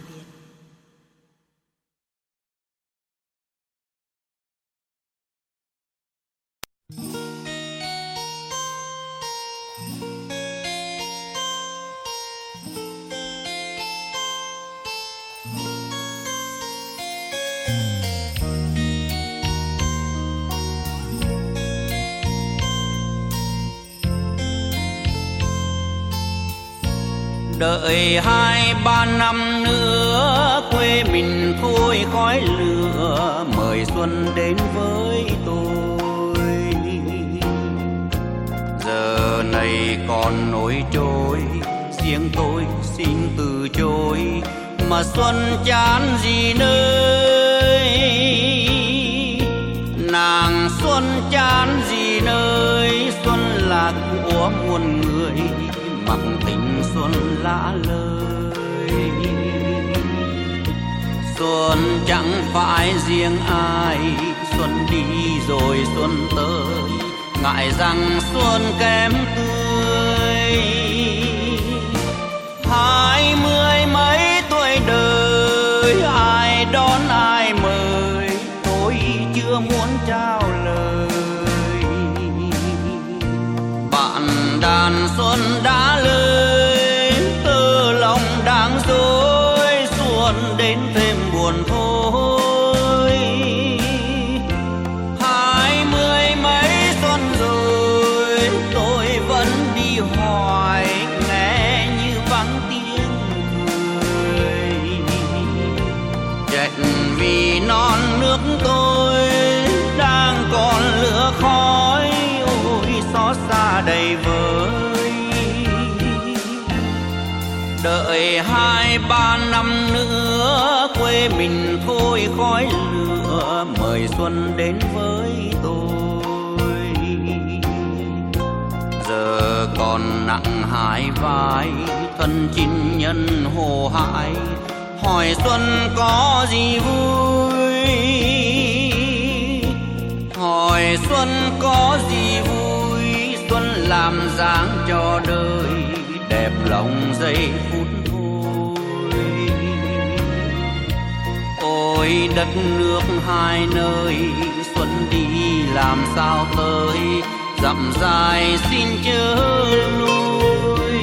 Đợi hai ba năm nữa quê mình thôi khói lửa, mời xuân đến với tôi. Giờ này còn nổi trôi, riêng tôi xin từ chối. mà xuân chán gì nơi, nàng xuân chán gì nơi. Xuân là của muôn người, mặc tình xuân lạ lời. Xuân chẳng phải riêng ai, xuân đi rồi xuân tới, ngại rằng xuân kém tươi. Hai mươi mấy tuổi đời, ai đón ai mời, tôi chưa muốn trao lời. Bạn đàn xuân đã lời, tơ lòng đang dối, xuân đến thêm buồn thôi. Hai mươi mấy xuân rồi, tôi vẫn đi hoài, nghe như vắng tiếng cười. Chạy vì non nước tôi đang còn lửa khói, ôi xót xa đầy vơi. Đợi hai ba năm nữa, quê mình thôi khói lửa, mời xuân đến với tôi. Giờ còn nặng hai vai, thân chinh nhân hồ hại, hỏi xuân có gì vui, hỏi xuân có gì vui. Xuân làm dáng cho đời, đẹp lòng giây phút thôi. Ôi đất nước hai nơi, xuân đi làm sao tới, dặm dài xin chớ lui.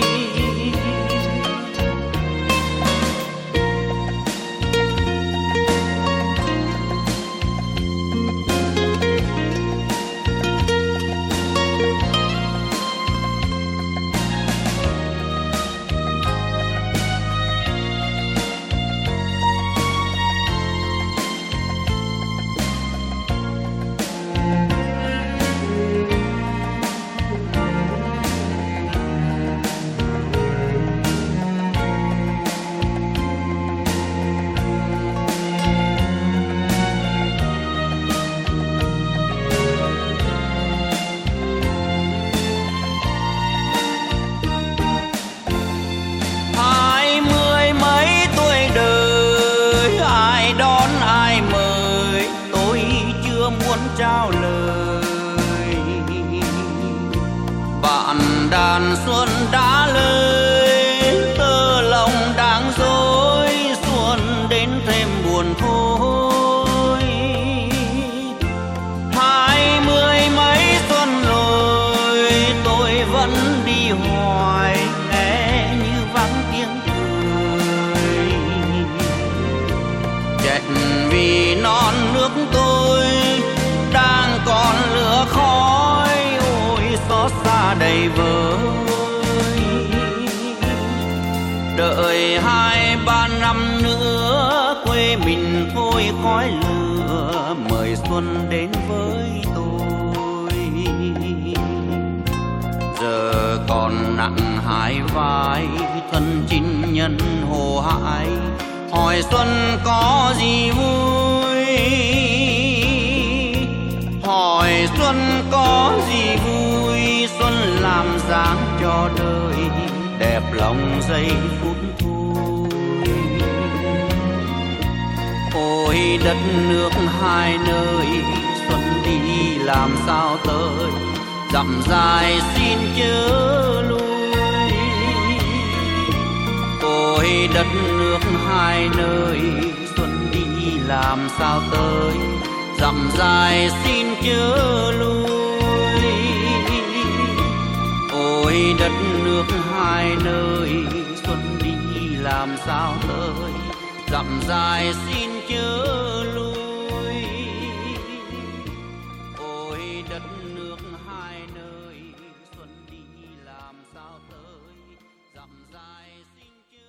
Trao lời bạn đàn xuân đã lời, tơ lòng đang dối, xuân đến thêm buồn thôi. Hai mươi mấy xuân rồi, tôi vẫn đi hoài, nghe như vắng tiếng cười. Chạy vì non nước tôi đang còn lửa khói, ôi xót xa đầy vơi. Đợi hai ba năm nữa, quê mình thôi khói lửa, mời xuân đến với tôi. Giờ còn nặng hai vai, thân chinh nhân hồ hại, hỏi xuân có gì vui, hỏi xuân có gì vui. Xuân làm dáng cho đời, đẹp lòng giây phút thôi. Ôi đất nước hai nơi, xuân đi làm sao tới, dặm dài xin chớ lui. Ôi đất nước hai nơi, xuân đi làm sao tới, dặm dài xin chớ lui. Ôi đất nước hai nơi, xuân đi làm sao tới, dặm dài xin chớ lui. Ôi đất nước hai nơi, xuân đi làm sao tới, dặm dài xin chớ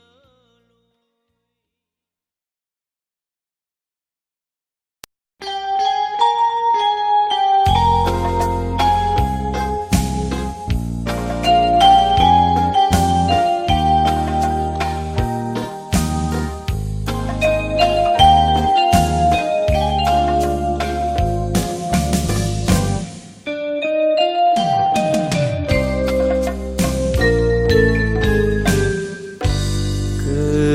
lui.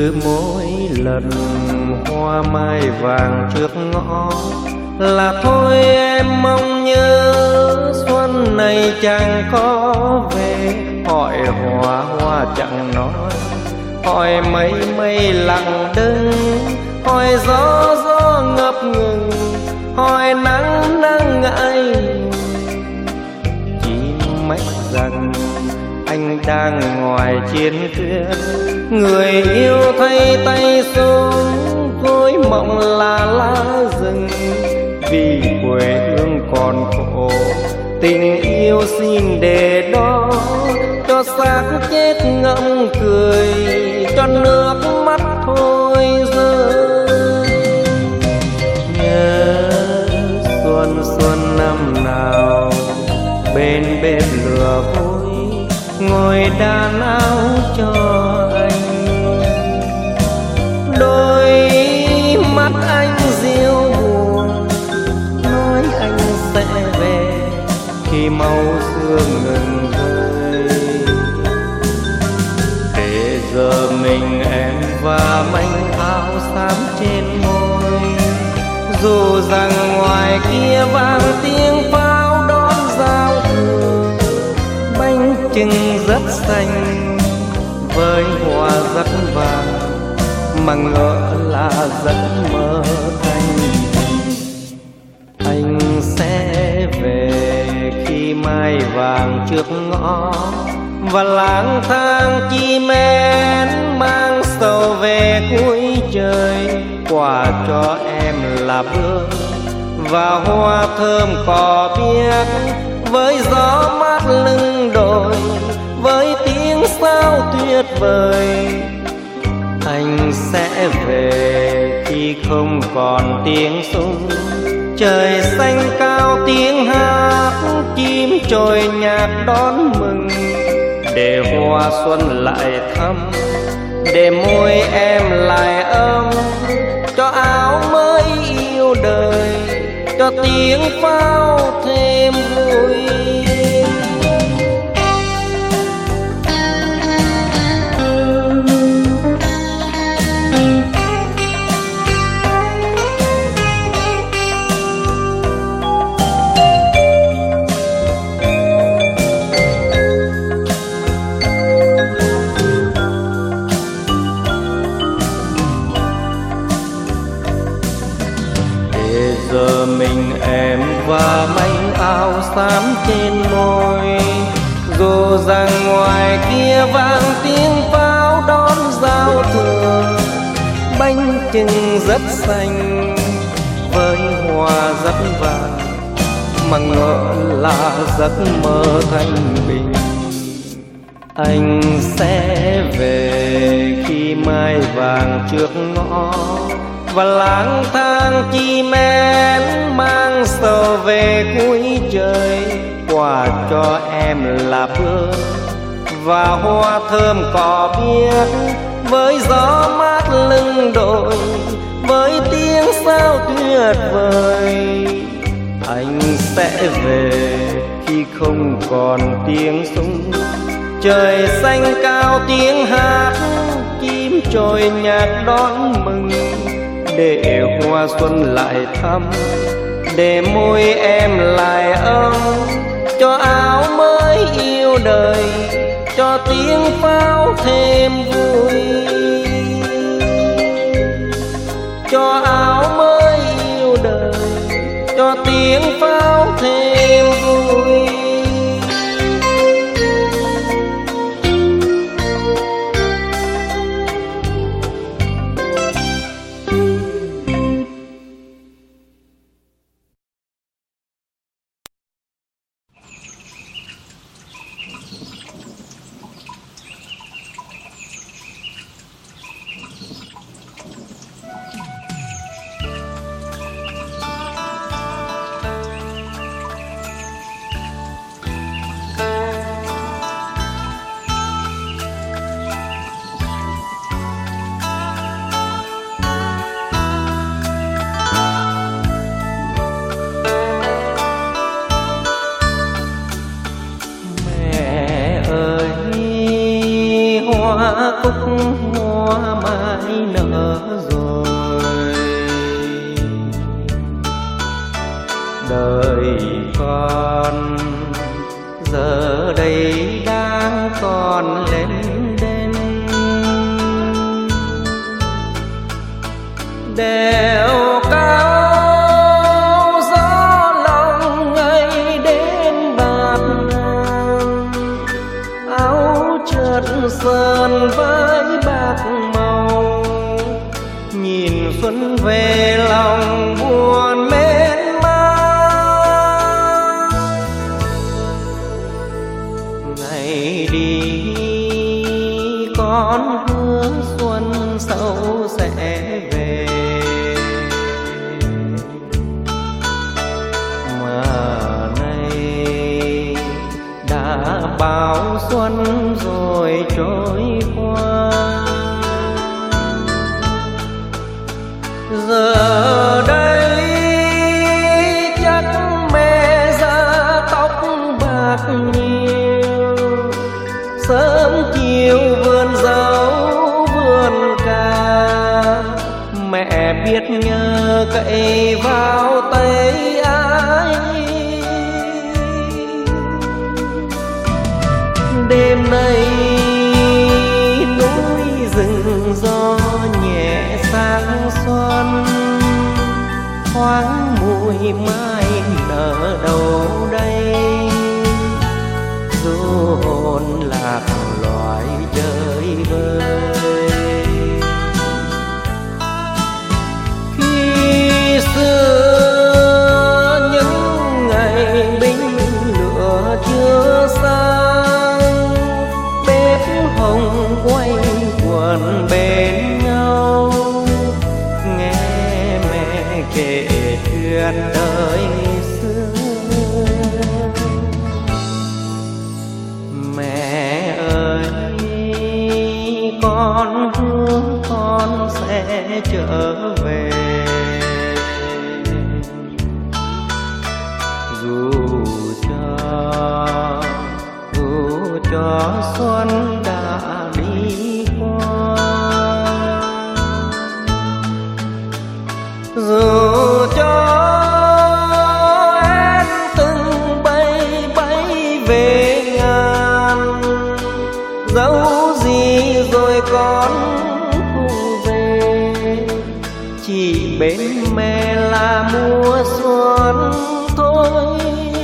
Cứ mỗi lần hoa mai vàng trước ngõ là thôi em mong nhớ xuân này chẳng có về. Hỏi hoa hoa chẳng nói, hỏi mây mây lặng đứng, hỏi gió gió ngập ngừng, hỏi nắng nắng ngại. Chỉ mách rằng anh đang ngoài chiến tuyến, người yêu thay tay xuống cối mộng là lá rừng. Vì quê hương còn khổ, tình yêu xin để đó, cho xác chết ngậm cười, cho nước mắt thôi rơi. Nhớ xuân xuân năm nào bên bếp lửa vui, ngồi đan áo cho anh. Đôi mắt anh diêu buồn, nói anh sẽ về khi màu sương ngừng rơi. Để giờ mình em và manh áo xám trên môi, dù rằng ngoài kia vang tiếng pháo đón giao thừa. Bánh chưng rất xanh với hoa rất vàng, mà ngỡ là giấc mơ thanh. Anh sẽ về khi mai vàng trước ngõ, và lang thang chim én mang sầu về cuối trời. Quà cho em là bướm và hoa thơm cỏ biếc, với gió mát lưng đồi, với tiếng sao tuyệt vời. Anh sẽ về khi không còn tiếng súng, trời xanh cao tiếng hát, chim chồi nhạc đón mừng. Để hoa xuân lại thắm, để môi em lại ấm, cho áo mới yêu đời, cho tiếng pháo thêm vui. Giờ mình em và manh áo xám trên môi, dù rằng ngoài kia vang tiếng pháo đón giao thừa. Bánh chưng rất xanh với hoa rất vàng, mà ngỡ là giấc mơ thanh bình. Anh sẽ về khi mai vàng trước ngõ, và lang thang chim én mang sầu về cuối trời. Quà cho em là bướm và hoa thơm cỏ biếc, với gió mát lưng đồi, với tiếng sao tuyệt vời. Anh sẽ về khi không còn tiếng súng, trời xanh cao tiếng hát, chim chồi nhạc đón mừng. Để hoa xuân lại thắm, để môi em lại ấm, cho áo mới yêu đời, cho tiếng pháo thêm vui. Cho áo mới yêu đời, cho tiếng pháo thêm vui. hoa mai nở rồi. Đời con giờ đây đang còn lên đên, đèo cao gió lòng ngày đến bạt ngàn, áo trượt sơn với bạc màu, nhìn xuân về lòng buồn mến mang. Ngày đi con hứa xuân sau sẽ về, mà nay đã bao xuân rồi trôi qua. Giờ đây chắc mẹ ra tóc bạc nhiều, sớm chiều vườn dâu vườn cà, mẹ biết nhớ cậy vào tay ai. Đêm nay núi rừng gió nhẹ sáng xuân, thoáng mùi mai nở đâu đây, du hồn lạc loài chơi vơi. Khi xưa những ngày binh lửa chưa sang, bếp hồng quay quần bên nhau, nghe mẹ kể chuyện đời xưa. Mẹ ơi con hứa con sẽ trở về, dù cho dù cho xuân đã đi qua, dù cho em từng bay bay về ngàn, dẫu gì rồi con cũng về, chỉ bên mẹ là mùa xuân thôi.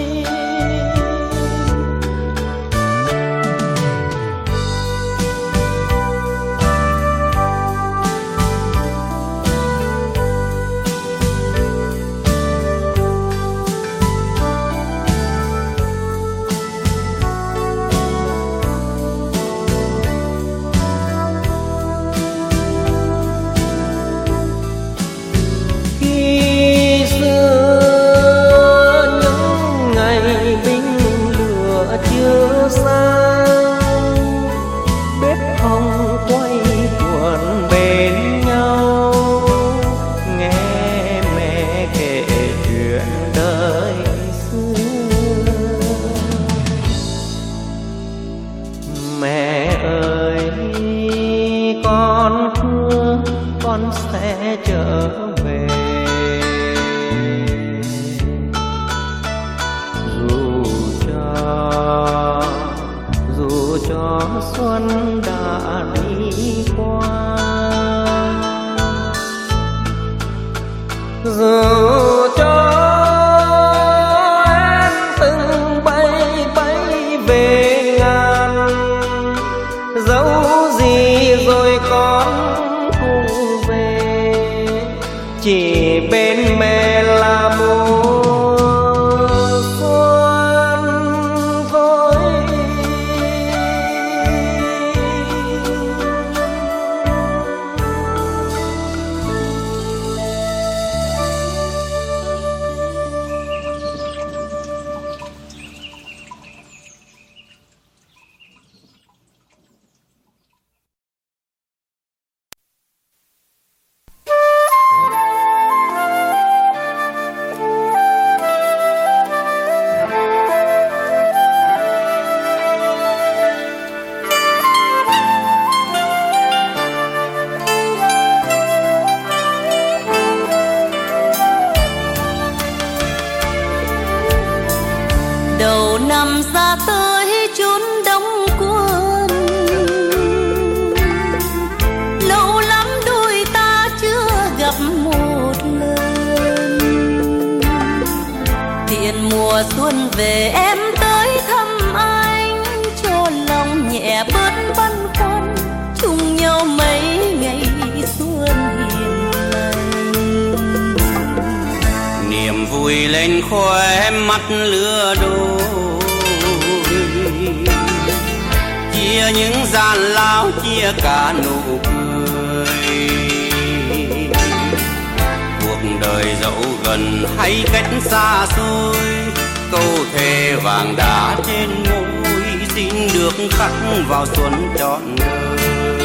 Mẹ ơi con hứa con sẽ trở về, dù cho dù cho xuân đã đi qua, dù cho em từng bay bay về ngàn, dẫu gì rồi con cũng về, chỉ bên mẹ là mùa xuân thôi. ta tới chốn đông quân. Lâu lắm đôi ta chưa gặp một lần. Tiện mùa xuân về em tới thăm anh, cho lòng nhẹ bớt băn khoăn, chung nhau mấy ngày xuân hiền lành. Niềm vui lên khóe mắt lứa đôi, chia những gian lao, chia cả nụ cười. Cuộc đời dẫu gần hay cách xa xôi, câu thề vàng đá trên môi xin được khắc vào xuân trọn đời.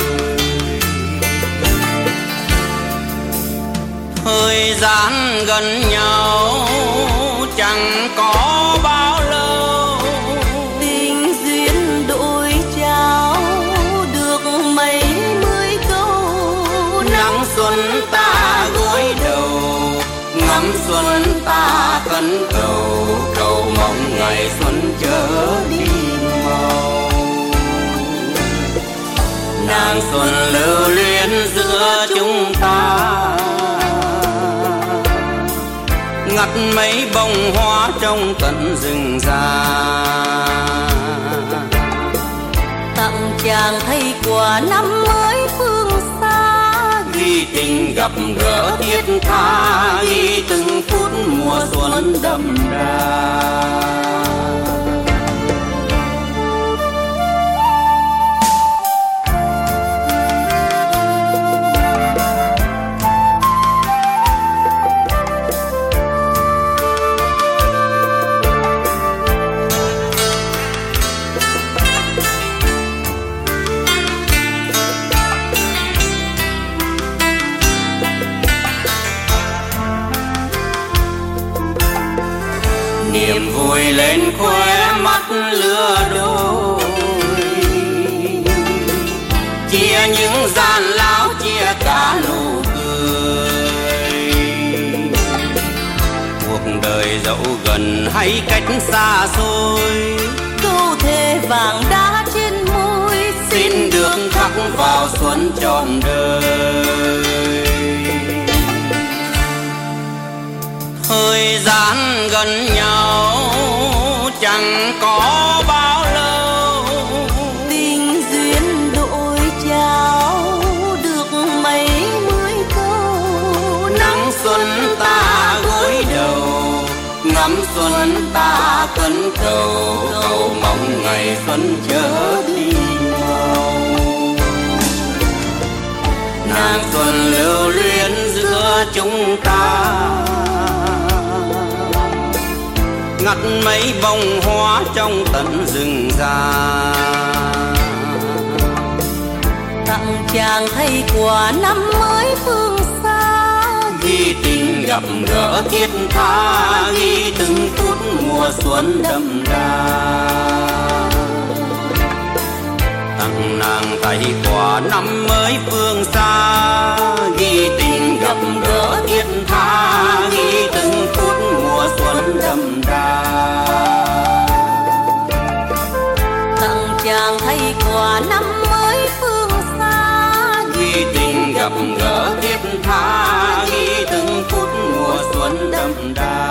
Thời gian gần nhau chẳng có bao lâu, tình duyên đôi trao được mấy mươi câu. nắng xuân ta gối đầu, ngắm xuân ta khấn cầu, cầu mong ngày xuân chớ đi mau. Nàng xuân lưu luyến giữa chúng ta, ngắt mấy bông hoa trong tận rừng già. Tặng chàng thay quà năm mới phương xa, Ghi tình gặp gỡ thiết tha, ghi từng phút mùa xuân đậm đà. Niềm vui lên khóe mắt lứa đôi, chia những gian lao, chia cả nụ cười. Cuộc đời dẫu gần hay cách xa xôi, câu thề vàng đá trên môi xin được khắc vào xuân trọn đời. Thời gian gần nhau chẳng có bao lâu, tình duyên đôi trao được mấy mươi câu. nắng xuân ta gối đầu, ngắm xuân ta khấn cầu, cầu mong ngày xuân chớ đi mau. Nàng xuân lưu luyến giữa chúng ta, ngắt mấy bông hoa trong tận rừng già. Tặng chàng thay quà năm mới phương xa, Ghi tình gặp gỡ thiết tha, ghi từng phút mùa xuân đậm đà. Tặng nàng tay quà năm mới phương xa, ghi tình gặp gỡ thiết tha, ghi từng phút mùa xuân đậm đà. tặng chàng thay quà năm mới phương xa, Ghi tình gặp gỡ thiết tha, ghi từng phút mùa xuân đậm đà.